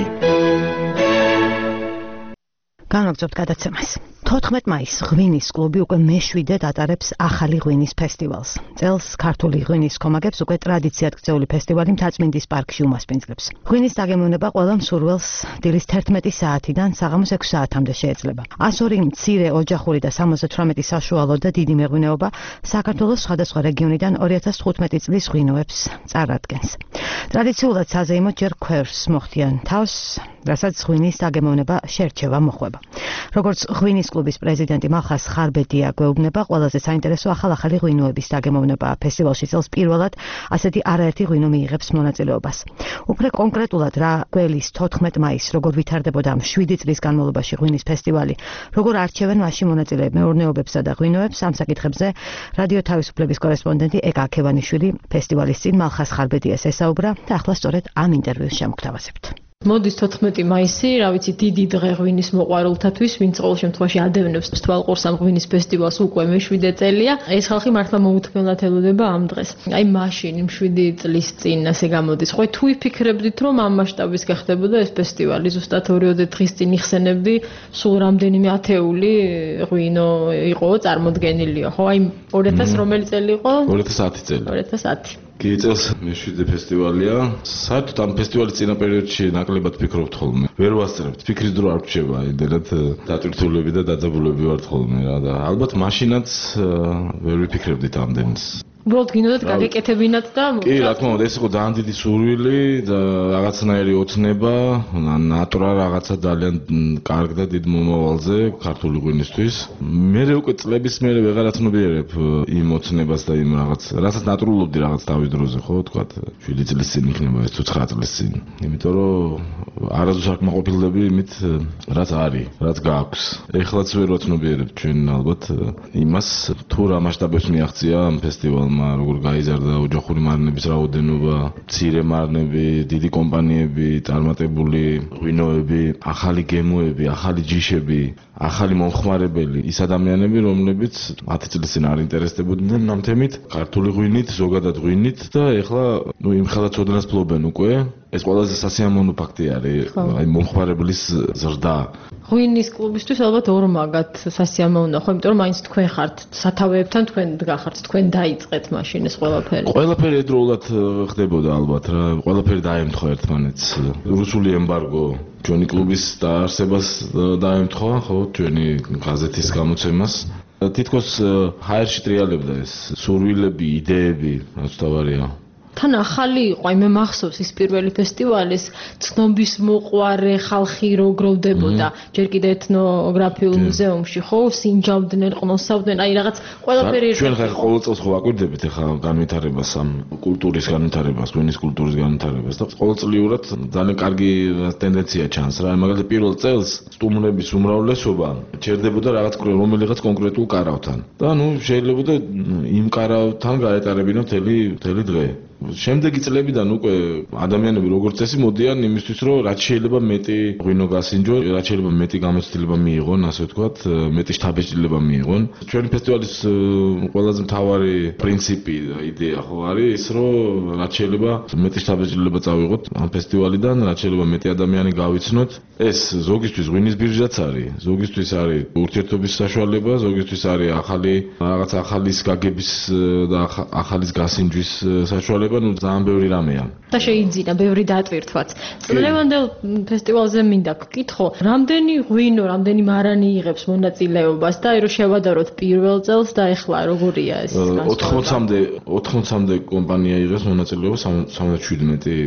[SPEAKER 2] განაგრძობთ გადაცემას. 14 მაისს ღვინის კლუბი უკვე მე-7-ად ატარებს ახალი ღვინის ფესტივალს. წელს ქართული ღვინის კომაგებს უკვე ტრადიციად ქცეული ფესტივალი მთაწმინდის პარკში უმასპინძლებს. ღვინის დაგემოვნება ყველა მსურველს დილის 11 საათიდან საღამოს 6 საათამდე შეეძლება. 102 მცირე ოჯახური და 78 საშუალო და დიდი მეღვინეობა საქართველოს სხვადასხვა რეგიონიდან 2015 წლის ღვინოებს წარადგენს. ტრადიციულად საზეიმოდ ჯერ ქვევრს მოხდიან თავს, რასაც ღვინის დაგემოვნება შერჩევა მოხვება. როგორც ღვინის კლუბის პრეზიდენტი მალხას ხარბედია გვეუბნება, ყველაზე საინტერესო ახალ-ახალი ღვინოების დაგემოვნება ფესტივალში წელს პირველად ასეთი არაერთი ღვინო მიიღებს მონაწილეობას. უფრო კონკრეტულად რა გველის 14 მაისს როგორ ვითარდებოდა ამ 7 წლის განმავლობაში ღვინის ფესტივალი, როგორ არჩევენ მასში მონაწილეებ მეურნეობებსა და ღვინოებს, ამ საკითხებზე რადიო თავისუფლების კორესპონდენტი ეკა ქევანიშვილი ფესტივალის წინ მალხას ხარბედიას ესაუბრა და ახლა სწორედ ამ ინტერვიუს შემოგთავაზებთ.
[SPEAKER 6] მოდის 14 მაისი, რა ვიცი, დიდი დღე ღვინის მოყვარულთათვის, ვინც ყოველ შემთხვევაში ადევნებს თვალყურს ამ ღვინის ფესტივალს უკვე მე-7 წელია. ეს ხალხი მართლა მოუთმენლად ელოდება ამ დღეს. აი მაშინ იმ 7 წლის წინ ასე გამოდის. ხო, თუ ვიფიქრებდით, რომ ამ მასშტაბის გახდებოდა ეს ფესტივალი, ზუსტად 2-3 დღის წინ იხსენებდი, სულ რამდენიმე ათეული ღვინო იყო წარმოდგენილია. ხო, აი 2000 რომელი წელი იყო?
[SPEAKER 7] 2010 წელი.
[SPEAKER 6] 2010.
[SPEAKER 7] კი, წელს მე-7 ფესტივალია. საერთოდ ამ ფესტივალის წინა პერიოდში ნაკლებად ფიქრობთ ხოლმე. ვერ ვასწრებთ, ფიქრის დრო არ რჩება, იმდენად დატვირთულები და დაძაბულები ვართ ხოლმე რა და ალბათ მაშინაც ვერ ვიფიქრებდით ამდენს.
[SPEAKER 6] უბრალოდ გინდათ გაგეკეთებინათ და
[SPEAKER 7] კი, რა თქმა უნდა, ეს იყო ძალიან დიდი სურვილი და რაღაცნაირი ოცნება, ნატურა რაღაცა ძალიან კარგ და დიდ მომავალზე ქართული ღვინისთვის. მე უკვე წლების მერე ვეღარ აცნობიერებ იმ ოცნებას და იმ რაღაც, რასაც ნატურულობდი რაღაც თავის დროზე, ხო, თქვათ 7 წლის წინ იქნება ეს თუ 9 წლის წინ. იმიტომ რომ არასდროს არ კმაყოფილდები იმით, რაც არის, რაც გააქვს. ეხლაც ვერ ვაცნობიერებ ჩვენ ალბათ იმას, თუ რა მასშტაბებს მიაღწია ამ ფესტივალმა. როგორ გაიზარდა ოჯახური მარნების რაოდენობა, მცირე მარნები, დიდი კომპანიები, წარმატებული ღვინოები, ახალი გემოები, ახალი ჯიშები, ახალი მომხმარებელი, ის ადამიანები, რომლებიც 10 წლის წინ არ ინტერესდებოდნენ ამ თემით, ქართული ღვინით, ზოგადად ღვინით და ეხლა იმ ხელა ცოდნას ფლობენ უკვე. ეს ყველაზე სასიამოვნო ფაქტი არის, აი მომხმარებლის ზრდა.
[SPEAKER 6] ღვინის კლუბისთვის ალბათ ორმაგად სასიამოვნოა, ხო, იმიტომ რომ მაინც თქვენ ხართ სათავეებთან, თქვენ დგახართ, თქვენ დაიწყეთ მაშინ ეს ყველაფერი.
[SPEAKER 7] ყველაფერი ერთდროულად ხდებოდა ალბათ რა, ყველაფერი დაემთხვა ერთმანეთს. რუსული ემბარგო ჩვენი კლუბის დაარსებას დაემთხვა, ხო, ჩვენი გაზეთის გამოცემას. თითქოს ჰაერში ტრიალებდა ეს სურვილები, იდეები, რაც თავარია.
[SPEAKER 6] თან ახალი იყო, აი მე მახსოვს ის პირველი ფესტივალის ცნობის მოყვარე ხალხი რო გროვდებოდა, ჯერ კიდე ეთნოგრაფიულ მუზეუმში, ხო, სინჯავდნენ, ყნოსავდნენ, აი რაღაც ყველაფერი
[SPEAKER 7] ჩვენ ხა ყოველ წელს ხო აკვირდებით ახლა განვითარებას ამ კულტურის განვითარებას, ღვინის კულტურის განვითარებას და ყოველწლიურად ძალიან კარგი ტენდენცია ჩანს რა, მაგალითად პირველ წელს სტუმრების უმრავლესობა ჩერდებოდა რაღაც რომელიღაც კონკრეტულ კარავთან. და ნუ შეიძლება იმ კარავთან გაეტარებინა მთელი დღე. შემდეგი წლებიდან უკვე ადამიანები როგორც წესი მოდიან იმისთვის, რომ რაც შეიძლება მეტი ღვინო გასინჯონ, რაც შეიძლება მეტი გამოცდილება მიიღონ, ასე ვთქვათ, მეტი შთაბეჭდილება მიიღონ. ჩვენი ფესტივალის ყველაზე მთავარი პრინციპი და იდეა ხო არის ის, რომ რაც შეიძლება მეტი შთაბეჭდილება წავიღოთ ამ ფესტივალიდან, რაც შეიძლება მეტი ადამიანი გავიცნოთ. ეს ზოგისთვის ღვინის ბირჟაც არის, ზოგისთვის არის ურთიერთობის საშუალება, ზოგისთვის არის ახალის გაგების და ახალის გასინჯვის საშუალება. ნუ ძალიან ბევრი რამეა.
[SPEAKER 6] და შეიძინა ბევრი დატვირთვაც. წლევანდელ ფესტივალზე მინდა გკითხო, რამდენი ღვინო, რამდენი მარანი იღებს მონაწილეობას და აი რომ შევადაროთ პირველ წელს და ეხლა როგორია ეს?
[SPEAKER 7] 80-მდე კომპანია იღებს მონაწილეობას, 77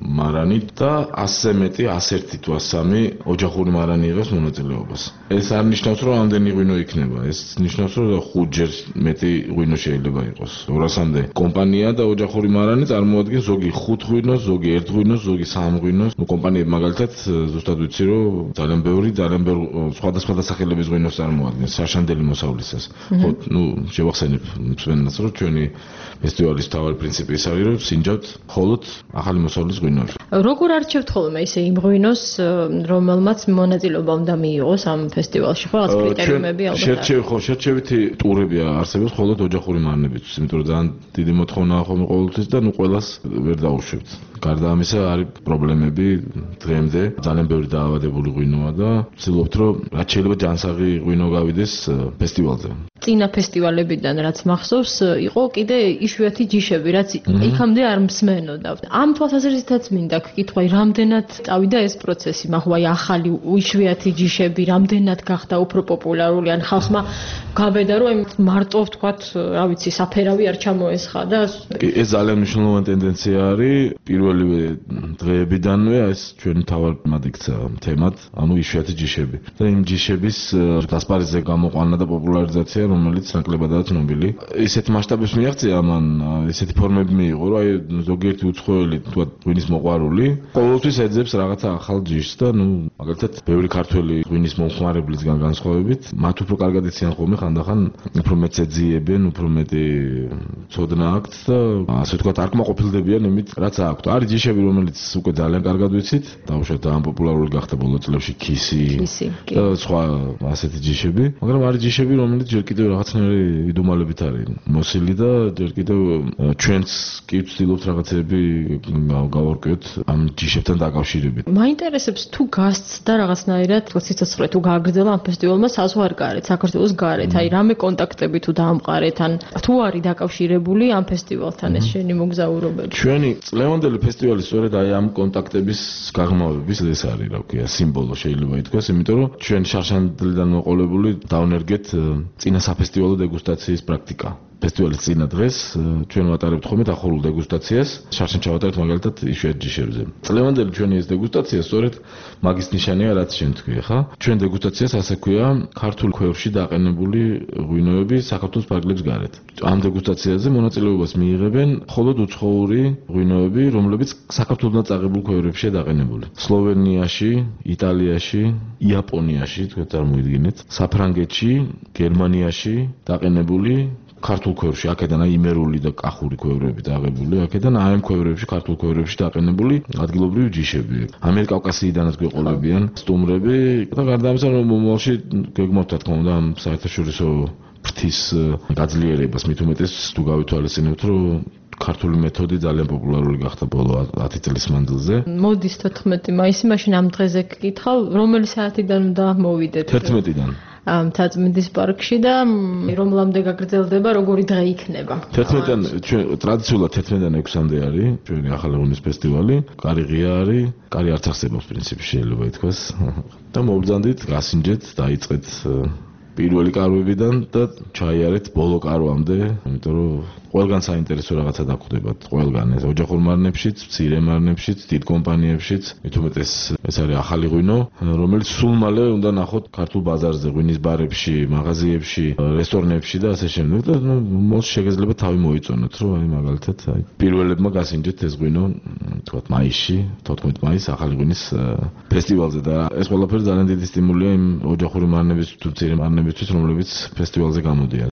[SPEAKER 7] მარანი და 100 მეტი 101 თუ 103 ოჯახური მარანი იღებს მონაწილეობას. ეს არ ნიშნავს, რომ ამდენი ღვინო იქნება. ეს ნიშნავს, რომ 5-ჯერ მეტი ღვინო შეიძლება იყოს. 200-მდე კომპანია და ოჯახური მარანი წარმოადგენს ზოგი 5 ღვინოს, ზოგი 1 ღვინოს, ზოგი 3 ღვინოს. კომპანიები მაგალითად ზუსტად ვიცი, რომ ძალიან ბევრი სხვადასხვა დასახელების ღვინოს წარმოადგენს საშანდელი მოსავლისას. ხო, შევახსენებ მსმენელს, რომ ჩვენი ფესტივალის თავი პრინციპი ის არის, რომ სინჯავთ მხოლოდ ახალი მოსავლის ღვინოებს.
[SPEAKER 6] როგორ არჩევთ ხოლმე ისე იმ ღვინოს, რომელმაც მონაწილეობა უნდა მიიღოს ამ ფესტივალში, ხო, რაღაც კრიტერიუმები ალბათ.
[SPEAKER 7] შერჩევითი ტურები არსებობს მხოლოდ ოჯახური მარნებისთვის, იმიტომ რომ ძალიან დიდი მოთხოვნაა ხოლმე ყოველთვის და ყველას ვერ დაუშვებთ. გარდა ამისა არის პრობლემები დღემდე, ძალიან ბევრი დაავადებული ღვინოა და ვცდილობთ, რომ რაც შეიძლება ჯანსაღი ღვინო გავიდეს ფესტივალზე.
[SPEAKER 6] წინა ფესტივალებიდან რაც მახსოვს, იყო კიდე იშვიათი ჯიშები, რაც იქამდე არ მსმენოდა. ამ თვალსაზრისითაც მინდა გკითხვა, რამდენად წავიდა ეს პროცესი, მაგვა ახალი იშვიათი ჯიშები რამდენად გახდა უფრო პოპულარული, ან ხალხმა გავედა, რომ მარტო ვთქვათ, რა ვიცი, საფერავი არ ჩამოესხა და
[SPEAKER 7] ეს ძალიან მნიშვნელოვანი ტენდენცია არის. პირველივე დღეებიდანვე ეს ჩვენი თავად იქცა თემად, ანუ იშვიათი ჯიშები. და იმ ჯიშების გასპარეზზე გამოყვანა და პოპულარიზაცია, რომელიც ნაკლებადაა ცნობილი. ისეთ მასშტაბებს მიაღწია მან, ისეთი ფორმები მიიღო, რომ აი ზოგიერთი უცხოელი თქვა ღვინის მოყვარული ყოველთვის ეძებს რაღაცა ახალ ჯიშს და მაგალითად ბევრი ქართველი ღვინის მომხმარებლისგან განსხვავებით, მათ უფრო კარგად იციან ხოლმე ხანდახან, უფრო მეტ ეძიებენ, უფრო მეტი ცოდნა აქვთ და ასე ვთქვათ, არ კმაყოფილდებიან იმით, რაც აქვთ. არის ჯიშები, რომელიც უკვე ძალიან კარგად ვიცით, დაუშვათ ძალიან პოპულარული გახდა ბოლო წლებში ქისი და სხვა ასეთი ჯიშები, მაგრამ არის ჯიშები, რომელიც ჯერ კიდევ რაღაცნაირი იდუმალებით არის მოსილი და ჯერ კიდევ ჩვენც კი ვცდილობთ რაღაცები გავარკვიოთ ამ ჯიშებთან დაკავშირებით.
[SPEAKER 6] მაინტერესებს თუ გასცდა რაღაცნაირად სიცოცხლე თუ გააგრძელა ამ ფესტივალმა საზღვარგარეთ, საქართველოს გარეთ, აი რამე კონტაქტები თუ დაამყარეთ, ან თუ არის დაკავშირებული ამ ფესტივალთან ეს შენი მოგზაურობები.
[SPEAKER 7] ჩვენი წლევანდელი ფესტივალი სწორედ აი ამ კონტაქტების გაღრმავების ეს არის, რა ვქია, სიმბოლო შეიძლება ითქვას, იმიტომ რომ ჩვენ შარშანდლიდან მოყოლებული დავნერგეთ წინა საფესტივალო დეგუსტაციის პრაქტიკა. ფესტივალის წინა დღეს ჩვენ ვატარებთ ხოლმე დახურულ დეგუსტაციას, შარშან ჩავატარებთ მაგალითად იშვიათ ჯიშებზე. წლევანდელი ჩვენი ეს დეგუსტაცია სწორედ მაგის ნიშანია, რაც შენ თქვი, ხა? ჩვენ დეგუსტაციას ასე ქვია, ქართულ ქვევრში დაყენებული ღვინოები საქართველოს ფარგლებს გარეთ. ამ დეგუსტაციაზე მონაწილეობას მიიღებენ მხოლოდ უცხოური ღვინოები, რომლებიც საქართველოსთან წაღებულ ქვევრებშია დაყენებული. სლოვენიაში, იტალიაში, იაპონიაში, თქვენ წარმოიდგინეთ, საფრანგეთში, გერმანიაში დაყენებული ქართულ ქვევრში, აქედან აი იმერული და კახური ქვევრები დაღებული, აქედან აი ამ ქვევრებში, ქართულ ქვევრებში დაყენებული ადგილობრივი ჯიშები. ამიერკავკასიიდანაც გვეყოლებიან სტუმრები და გარდა ამისა, რომ მომავალში გეგმავთ, რა თქმა უნდა, ამ საერთაშორისო ფრთის გაძლიერებას, მით უმეტეს თუ გავითვალისწინებთ, რომ ქართული მეთოდი ძალიან პოპულარული გახდა ბოლო 10 წლის მანძილზე.
[SPEAKER 6] მოდის 14 მაისი, მაშინ ამ დღეზე გკითხავ, რომელი საათიდან უნდა მოვიდეთ?
[SPEAKER 7] 11-დან.
[SPEAKER 6] თაწმინდის პარკში და რომლამდე გაგრძელდება, როგორი დღე იქნება?
[SPEAKER 7] 11-დან ჩვენ ტრადიციულად 11-დან 6-მდე არის ჩვენი ახალი ღვინის ფესტივალი. კარი ღია არის, კარი არც ახსენებს პრინციპი შეიძლება ითქვას. და მოვბრძანდით, გასინჯეთ, დაიწყეთ პირველი კარვებიდან და ჩაიარეთ ბოლო კარვამდე, იმიტომ რომ ყველგან საინტერესო რაღაცა დაგვხვდებათ, ყველგან ეს ოჯახურ მარნებშიც, მცირე მარნებშიც, დიდ კომპანიებშიც, მით უმეტეს ეს არის ახალი ღვინო, რომელიც სულ მალე უნდა ნახოთ ქართულ ბაზარზე, ღვინის ბარებში, მაღაზიებში, რესტორნებში და ასე შემდეგ და მოს შეგეძლება თავი მოიწონოთ, რომ აი მაგალითად აი პირველებმა გასინჯეთ ეს ღვინო, თქვათ მაისში, 14 მაისს ახალი ღვინის ფესტივალზე და ეს ყველაფერი ძალიან დიდი სტიმულია იმ ოჯახური მარნების თუ მცირე მარნებისთვის, რომლებიც ფესტივალზე გამოდიან.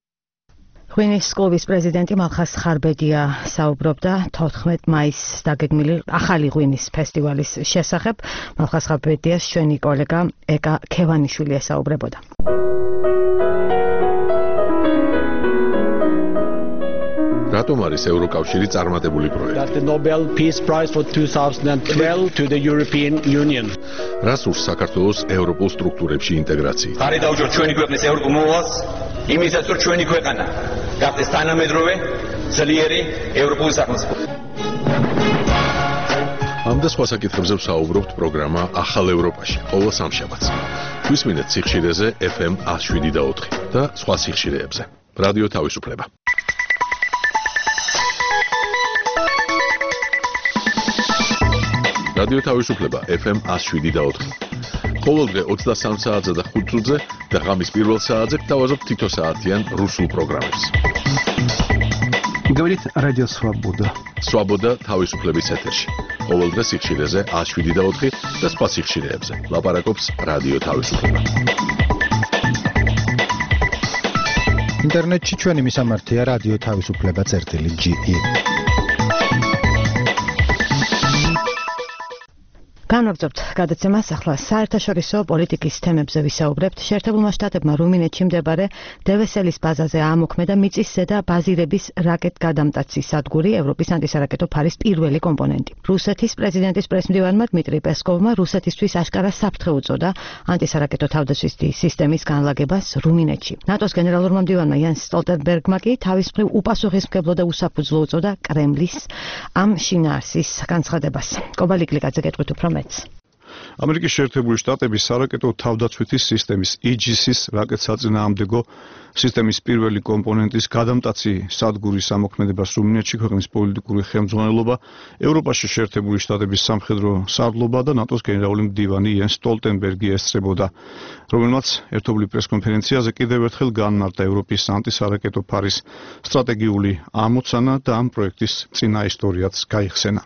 [SPEAKER 2] ღვინის კლუბის პრეზიდენტი მალხაზ ხარბედია საუბრობდა 14 მაისს დაგეგმილი ახალი ღვინის ფესტივალის შესახებ. მალხაზ ხარბედიას ჩვენი კოლეგა ეკა ქევანიშვილი ესაუბრებოდა.
[SPEAKER 1] რატომ არის ევროკავშირი წარმატებული პროექტი?
[SPEAKER 4] That the Nobel Peace Prize for 2012 to the European Union.
[SPEAKER 1] რას ურს საქართველოს ევროპულ სტრუქტურებში ინტეგრაცია?
[SPEAKER 8] ხარი დაუჯერთ ჩვენი ქვეყნის ევროპულ მოვალს, იმისაც რომ ჩვენი ქვეყანა გახდეს თანამედროვე, ძლიერი ევროპული სახელმწიფო.
[SPEAKER 1] ამ და სხვა საკითხებზე ვსაუბრობთ პროგრამა ახალ ევროპაში, ყოველ სამშაბათს. გვისმინეთ სიხშირეზე FM 107.4 და სხვა სიხშირეებზე. რადიო თავისუფლება. რადიო თავისუფლება FM 107.4. ყოველდღე 23 საათზე და 5 წუთზე და ღამის პირველ საათზე გთავაზობთ თითო საათიან რუსულ პროგრამებს.
[SPEAKER 3] Говорит Радио Свобода.
[SPEAKER 1] Свобода თავისუფლების ეთერში. ყოველდღე სიხშირეზე 107.4 და სხვა სიხშირეებზე. ლაპარაკობს რადიო თავისუფლება.
[SPEAKER 3] ინტერნეტში ჩვენი მისამართია რადიო თავისუფლება.ge.
[SPEAKER 2] განვაგრძობთ გადაცემას, ახლა საერთაშორისო პოლიტიკის თემებზე ვისაუბრებთ. შეერთებულმა შტატებმა რუმინეთში მდებარე დევესელის ბაზაზე აამოქმედა მიწისზედა ბაზირების რაკეტგადამტაცი სადგური, ევროპის ანტისარაკეტო ფარის პირველი კომპონენტი. რუსეთის პრეზიდენტის პრესმდივანმა დმიტრი პესკოვმა რუსეთისთვის აშკარა საფრთხე უწოდა ანტისარაკეტო თავდაცვის სისტემის განლაგებას რუმინეთში. ნატოს გენერალურმა მდივანმა იანს სტოლტენბერგმა კი თავის მხრივ უპასუხისმგებლო და უსაფუძვლო უწოდა კრემლის ამ შინაარსის განცხადებას. კობალი კლიკაძე გეტყვით უფრო
[SPEAKER 11] ამერიკის შეერთებული შტატების სარაკეტო თავდაცვითი სისტემის EGS-ის რაკეტსაწინააღმდეგო სისტემის პირველი კომპონენტის გადამტაცი სადგურის ამოქმედებას რუმინეთში ქვეყნის პოლიტიკური ხელმძღვანელობა, ევროპაში შეერთებული შტატების სამხედრო სარდლობა და ნატოს გენერალური მდივანი იენს სტოლტენბერგი ესწრებოდა, რომელმაც ერთობლივ პრესკონფერენციაზე კიდევ ერთხელ განმარტა ევროპის ანტისარაკეტო ფარის სტრატეგიული ამოცანა და ამ პროექტის წინა ისტორიაც გაიხსენა.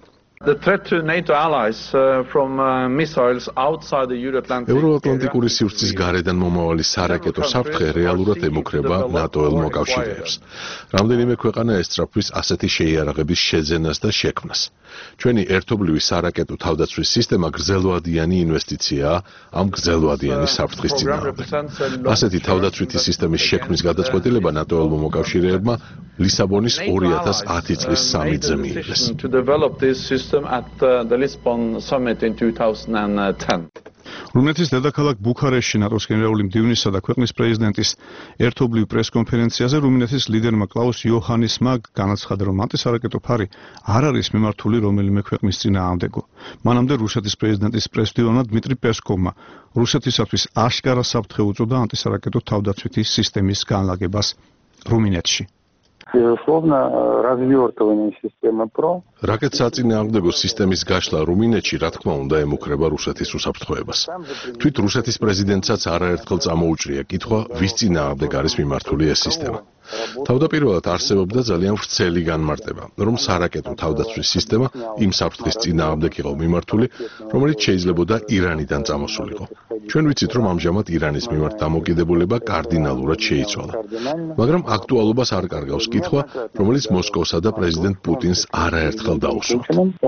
[SPEAKER 1] ევროატლანტიკური სივრცის გარედან მომავალი სარაკეტო საფრთხე რეალურად ემუქრება ნატოელ მოკავშირეებს. რამდენიმე ქვეყანა ესწრაფვის ასეთი შეიარაღების შეძენას და შექმნას. ჩვენი ერთობლივი სარაკეტო თავდაცვის სისტემა გრძელვადიანი ინვესტიციაა ამ გრძელვადიანი საფრთხის წინააღმდეგ. ასეთი თავდაცვითი სისტემის შექმნის გადაწყვეტილება ნატოელმა მოკავშირეებმა ლისაბონის 2010 წლის სამიტზე მიიღეს.
[SPEAKER 9] At the Lisbon summit in 2010.
[SPEAKER 11] რუმინეთის დედაქალაქ ბუქარესტში ნატოს გენერალური მდივნისა და ქვეყნის პრეზიდენტის ერთობლივ პრესკონფერენციაზე რუმინეთის ლიდერმა კლაუს იოჰანისმა განაცხადა, რომ ანტისარაკეტო ფარი არ არის მიმართული რომელიმე ქვეყნის წინააღმდეგო. მანამდე რუსეთის პრეზიდენტის პრესმდივანმა დმიტრი პესკოვმა რუსეთისათვის აშკარა საფრთხე უწოდა ანტისარაკეტო თავდაცვითი სისტემის განლაგებას რუმინეთში.
[SPEAKER 10] Безусловно, развертывание системы ПРО.
[SPEAKER 1] რაკეტსაწინააღმდეგო სისტემის გაშლა რუმინეთში, რა თქმა უნდა, ემუქრება რუსეთის უსაფრთხოებას. თვით რუსეთის პრეზიდენტსაც არაერთხელ წამოუჭრია კითხვა, ვის წინააღმდეგ არის მიმართული ეს სისტემა. თავდაპირველად არსებობდა ძალიან ვრცელი განმარტება, რომ სარაკეტო თავდაცვის სისტემა იმ საფრთხის წინააღმდეგ იყო მიმართული, რომელიც შეიძლებოდა ირანიდან წამოსულიყო. ჩვენ ვიცით, რომ ამჟამად ირანის მიმართ დამოკიდებულება კარდინალურად შეიცვალა. მაგრამ აქტუალობას არ კარგავს კითხვა, რომელიც მოსკოვსა და პრეზიდენტ პუტინს არაერთხელ დაუსვა.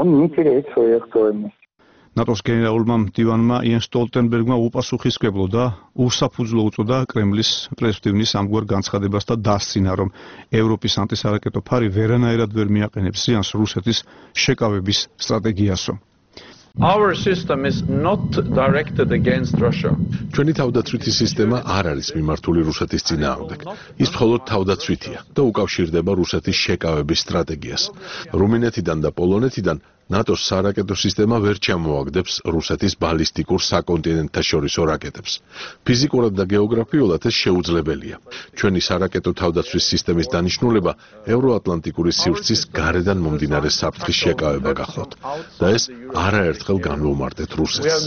[SPEAKER 11] ნატოს გენერალურმა მდივანმა იენს სტოლტენბერგმა უპასუხისმგებლო და უსაფუძვლო უწოდა კრემლის პრესმდივნის ამგვარ განცხადებას და დასცინა, რომ ევროპის ანტისარაკეტო ფარი ვერანაირად ვერ მიაყენებს ზიანს რუსეთის შეკავების სტრატეგიასო.
[SPEAKER 9] Our system is not directed against Russia.
[SPEAKER 1] ჩვენი თავდაცვითი სისტემა არ არის მიმართული რუსეთის წინააღმდეგ. ის მხოლოდ თავდაცვითია და უკავშირდება რუსეთის შეკავების სტრატეგიას. რუმინეთიდან და პოლონეთიდან ნატოს სარაკეტო სისტემა ვერ ჩამოაგდებს რუსეთის ბალისტიკურ საკონტინენტთაშორისო რაკეტებს. ფიზიკურად და გეოგრაფიულად ეს შეუძლებელია. ჩვენი სარაკეტო თავდაცვის სისტემის დანიშნულება ევროატლანტიკური სივრცის გარედან მომდინარე საფრთხის შეკავება გახლავთ და ეს არაერთხელ განვუმარტეთ რუსეთს.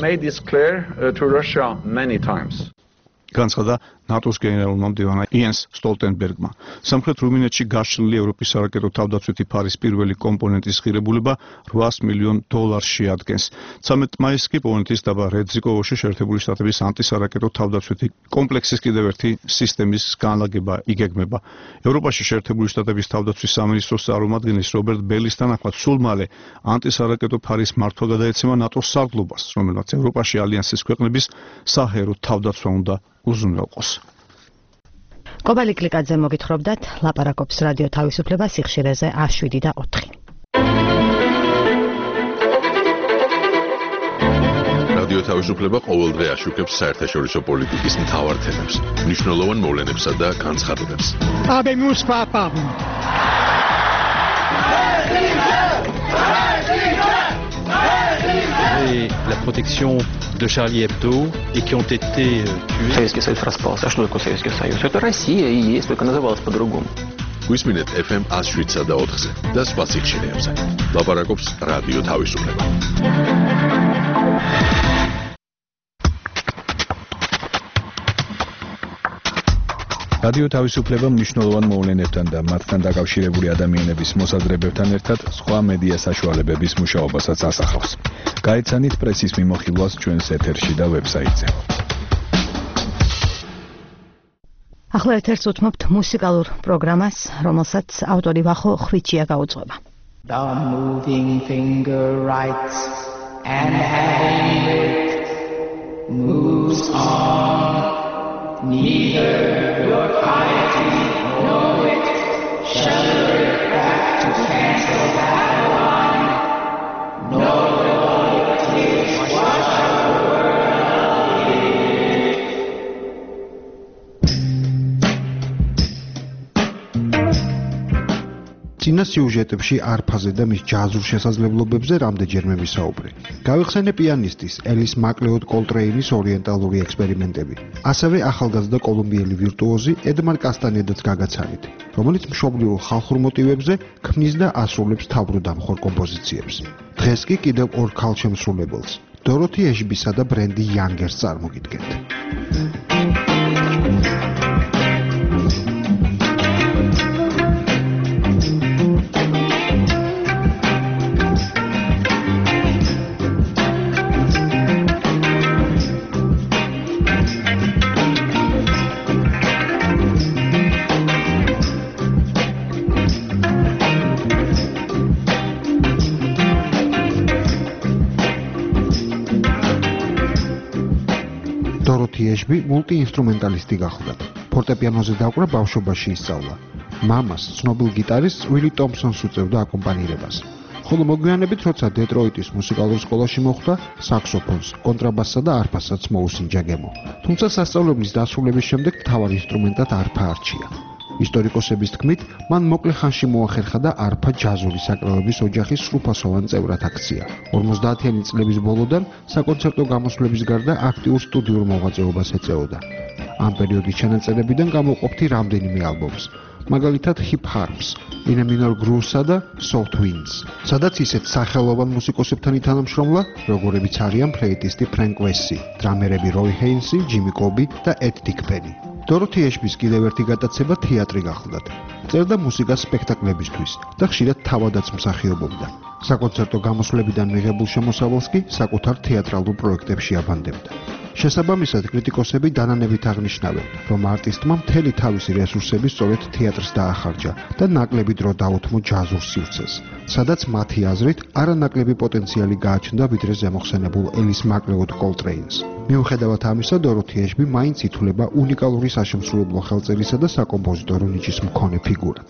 [SPEAKER 11] განცხადა ნატოს გენერალურმა მდივანმა იენს სტოლტენბერგმა. სამხრეთ რუმინეთში გაშლილი ევროპის სარაკეტო თავდაცვითი ფარის პირველი კომპონენტის ღირებულება $800 მილიონ შეადგენს. 13 მაისს კი პოლონეთის დაბა რედზიკოვოში შეერთებული შტატების ანტისარაკეტო თავდაცვითი კომპლექსის კიდევ ერთი სისტემის განლაგება იგეგმება. ევროპაში შეერთებული შტატების თავდაცვის სამინისტროს წარმომადგენლის რობერტ ბელის თანახმად სულ მალე ანტისარაკეტო ფარის მართვა გადაეცემა ნატოს სარდლობას, რომელმაც ევროპაში ალიანსის ქვეყნების საჰაერო თავდაცვა უნდა უზრუნველყოს.
[SPEAKER 2] კობალი კლიკაძე მოგითხრობდათ, ლაპარაკობს რადიო თავისუფლება სიხშირეზე 107 და 4.
[SPEAKER 1] რადიო თავისუფლება ყოველდღე აშუქებს საერთაშორისო პოლიტიკის მთავარ თემებს, მნიშვნელოვან მოვლენებსა და განცხადებებს.
[SPEAKER 14] La protection de Charlie Hebdo et qui ont été tués.
[SPEAKER 25] Советский Союз распался. А что такое Советский Союз? Это Россия и есть, только называлось по-другому.
[SPEAKER 1] გვისმინეთ FM 107.4-ზე და სხვა სიხშირეებზე. ლაპარაკობს რადიო თავისუფლება.
[SPEAKER 11] რადიო თავისუფლება მნიშვნელოვან მოვლენებთან და მათთან დაკავშირებული ადამიანების მოსაზრებებთან ერთად სხვა მედია საშუალებების მუშაობასაც ასახავს. გაეცანით პრესის მიმოხილვას ჩვენს ეთერში და ვებსაიტზე.
[SPEAKER 2] ახლა ეთერს უთმობთ მუსიკალურ პროგრამას, რომელსაც ავტორი ვახო ხვიჩია გაუძღვება.
[SPEAKER 12] The moving finger writes and having it moves on. Neither your piety nor it shall it back to cancel that one, nor will all your tears wash out the world of it.
[SPEAKER 3] წინა სიუჟეტებში არფაზე და მის ჯაზურ შესაძლებლობებზე რამდენჯერმე ვისაუბრე. გავიხსენე პიანისტის ელის მაკლეოდ კოლტრეინის ორიენტალური ექსპერიმენტები. ასევე ახალგაზრდა კოლუმბიელი ვირტუოზი ედმარ კასტანედაც გაგაცანით, რომელიც მშობლიურ ხალხურ მოტივებზე ქმნის და ასრულებს თავბრუდამხոր კომპოზიციებს. დღეს კი კიდევ ორ ქალშემსრულებელს, დოროთი ეშბისა და ბრენდი იანგერს წარმოგიდგენთ. ეშბი მულტიინსტრუმენტალისტი გახლდა. ფორტეპიანოზე დაკვრა ბავშვობაში ისწავლა. მამას, ცნობილ გიტარისტს უილი ტომპსონს უწევდა აკომპანირებას. ხოლო მოგვიანებით, როცა დეტროიტის მუსიკალურ სკოლაში მოხვდა, საქსოფონს, კონტრაბასსა და არფასაც მოუსინჯა გემო. თუმცა სასწავლებლის დასრულების შემდეგ მთავარ ინსტრუმენტად არფა არჩია. ისტორიკოსების თქმით, მან მოკლე ხანში მოახერხა და არფა ჯაზური საკრავების ოჯახის სრულფასოვან წევრად აქცია. 50-იანი წლების ბოლოდან საკონცერტო გამოსვლების გარდა აქტიურ სტუდიურ მოღვაწეობას ეწეოდა. ამ პერიოდის ჩანაწერებიდან გამოვყოფთი რამდენიმე ალბომს, მაგალითად Hip Harps, In a Minor Grooves-სა და Soft Winds, სადაც ისეთ სახელოვან მუსიკოსებთან ითანამშრომლა, როგორებიც არიან ფლეიტისტი ფრენკ ვესი, დრამერები როი ჰეინსი, ჯიმი კობი და ედ დიკპენი. დოროთი ეშბის კიდევ ერთი გატაცება თეატრი გახლდათ. წერდა მუსიკას სპექტაკლებისთვის და ხშირად თავადაც მსახიობობდა. საკონცერტო გამოსვლებიდან მიღებულ შემოსავალს კი საკუთარ თეატრალურ პროექტებში აბანდებდა. შესაბამისად, კრიტიკოსები დანანებით აღნიშნავენ, რომ არტისტმა მთელი თავისი რესურსები სწორედ თეატრს დაახარჯა და ნაკლები დრო დაუთმო ჯაზურ სივრცეს, სადაც მათი აზრით არანაკლები პოტენციალი გააჩნდა ვიდრე ზემოხსენებულ ელის მაკლეოდ კოლტრეინს. მიუხედავად ამისა, დოროთი ეშბი მაინც ითვლება უნიკალური საშემსრულებლო ხელწერისა და საკომპოზიტორო ნიჭის მქონე ფიგურად.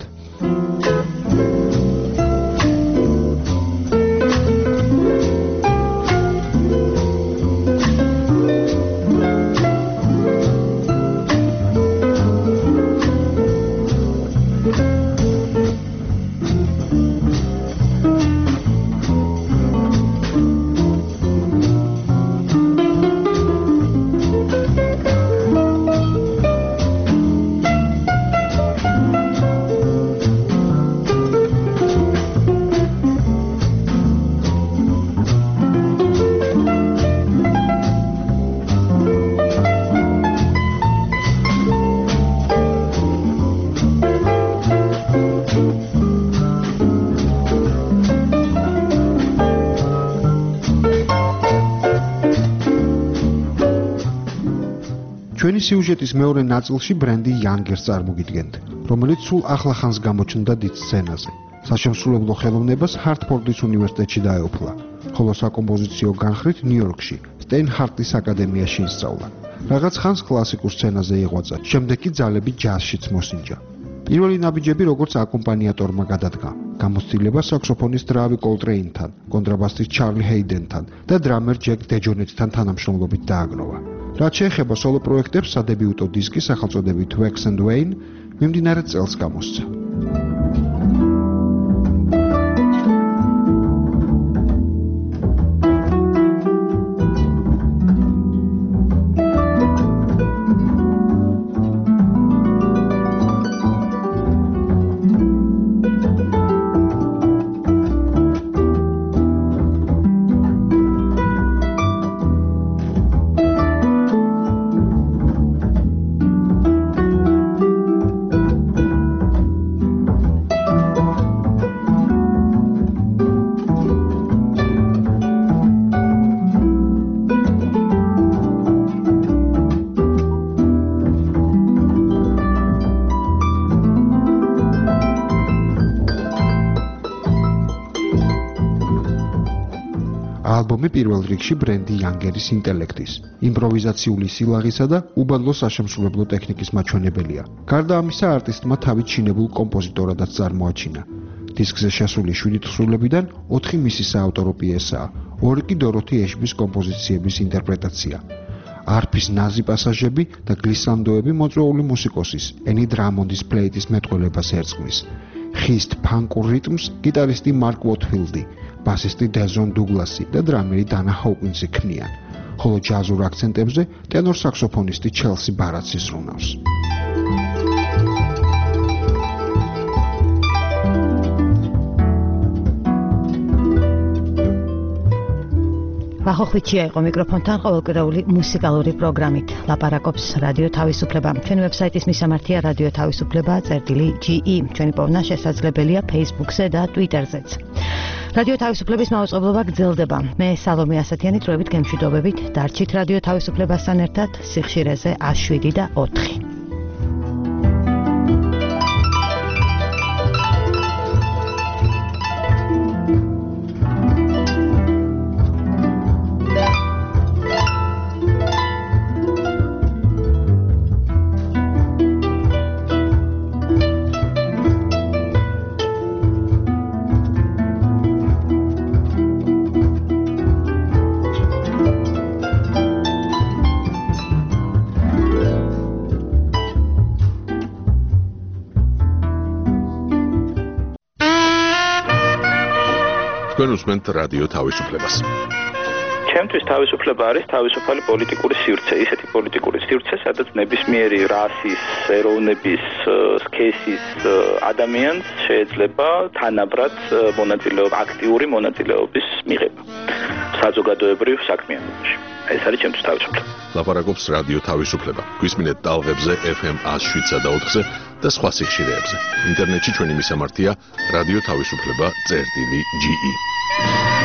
[SPEAKER 3] ჩვენი სიუჟეტის მეორე ნაწილში ბრენდი იანგერს წარმოგიდგენთ, რომელიც სულ ახლახანს გამოჩნდა დიდ სცენაზე. საშემსრულებლო ხელოვნებას ჰარტფორდის უნივერსიტეტში დაეუფლა, ხოლო საკომპოზიციო განხრით ნიუ-იორკში, სტეინჰარტის აკადემიაში ისწავლა. რაღაც ხანს კლასიკურ სცენაზე იღვაწა, შემდეგ კი ძალები ჯაზშიც მოსინჯა. პირველი ნაბიჯები როგორც აკომპანიატორმა გადადგა. გამოცდილება საქსოფონის დრავი კოლტრეინთან, კონტრაბასის ჩარლი ჰეიდენთან და დრამერ ჯეკ დეჯონეტთან თანამშრომლობით დააგროვა. რაც შეეხება სოლო პროექტებს, სადებიუტო დისკი სახელწოდებით Wax and Wayne მიმდინარე წელს გამოსცა. ალბომი პირველ რიგში ბრენდი იანგერის ინტელექტის, იმპროვიზაციული სილაღისა და უბადლო საშემსრულებლო ტექნიკის მაჩვენებელია. გარდა ამისა, არტისტმა თავით ჩინებულ კომპოზიტორადაც წარმოაჩინა. დისკზე შესული 7 თხზულებიდან 4 მისი საავტორო პიესაა, 2 კი დოროთი ეშბის კომპოზიციების ინტერპრეტაცია. არფის ნაზი პასაჟები და გლისანდოები მოწვეული მუსიკოსის ენი დრამონდის ფლეიტის მეტყველებას ერწყმის. ხისტ ფანკურ რიტმს გიტარისტი მარკ ვოტფილდი, ბასისტი დეზონ დუგლასი და დრამერი დანა ჰოუკინსი ქმნიან, ხოლო ჯაზურ აქცენტებზე ტენორ საქსოფონისტი ჩელსი ბარაცი ზრუნავს.
[SPEAKER 2] ვახოხვიჩია იყო მიკროფონთან ყოველკვირეული მუსიკალური პროგრამით. ლაპარაკობს რადიო თავისუფლება. ჩვენი ვებსაიტის მისამართია რადიო თავისუფლება.ge. ჩვენი პოვნა შესაძლებელია Facebook-ზე და Twitter-ზეც. რადიო თავისუფლების მაუწყებლობა გრძელდება. მე სალომე ასათიანი დროებით გემშვიდობებით. დარჩით რადიო თავისუფლებასთან ერთად სიხშირეზე 107 და 4.
[SPEAKER 1] უსმენთ რადიო თავისუფლებას.
[SPEAKER 13] ჩემთვის თავისუფლება არის თავისუფალი პოლიტიკური სივრცე, ისეთი პოლიტიკური სივრცე, სადაც ნებისმიერი რასის, ეროვნების, სქესის ადამიანს შეიძლება თანაბრად აქტიური მონაწილეობის მიღება საზოგადოებრივ საქმიანობაში. ეს არის ჩემთვის თავისუფლება.
[SPEAKER 1] ლაპარაკობს რადიო თავისუფლება. გვისმინეთ ტალღებზე FM 107-სა და 4-ზე და სხვა სიხშირეებზე. ინტერნეტში ჩვენი მისამართია რადიო თავისუფლება.ge.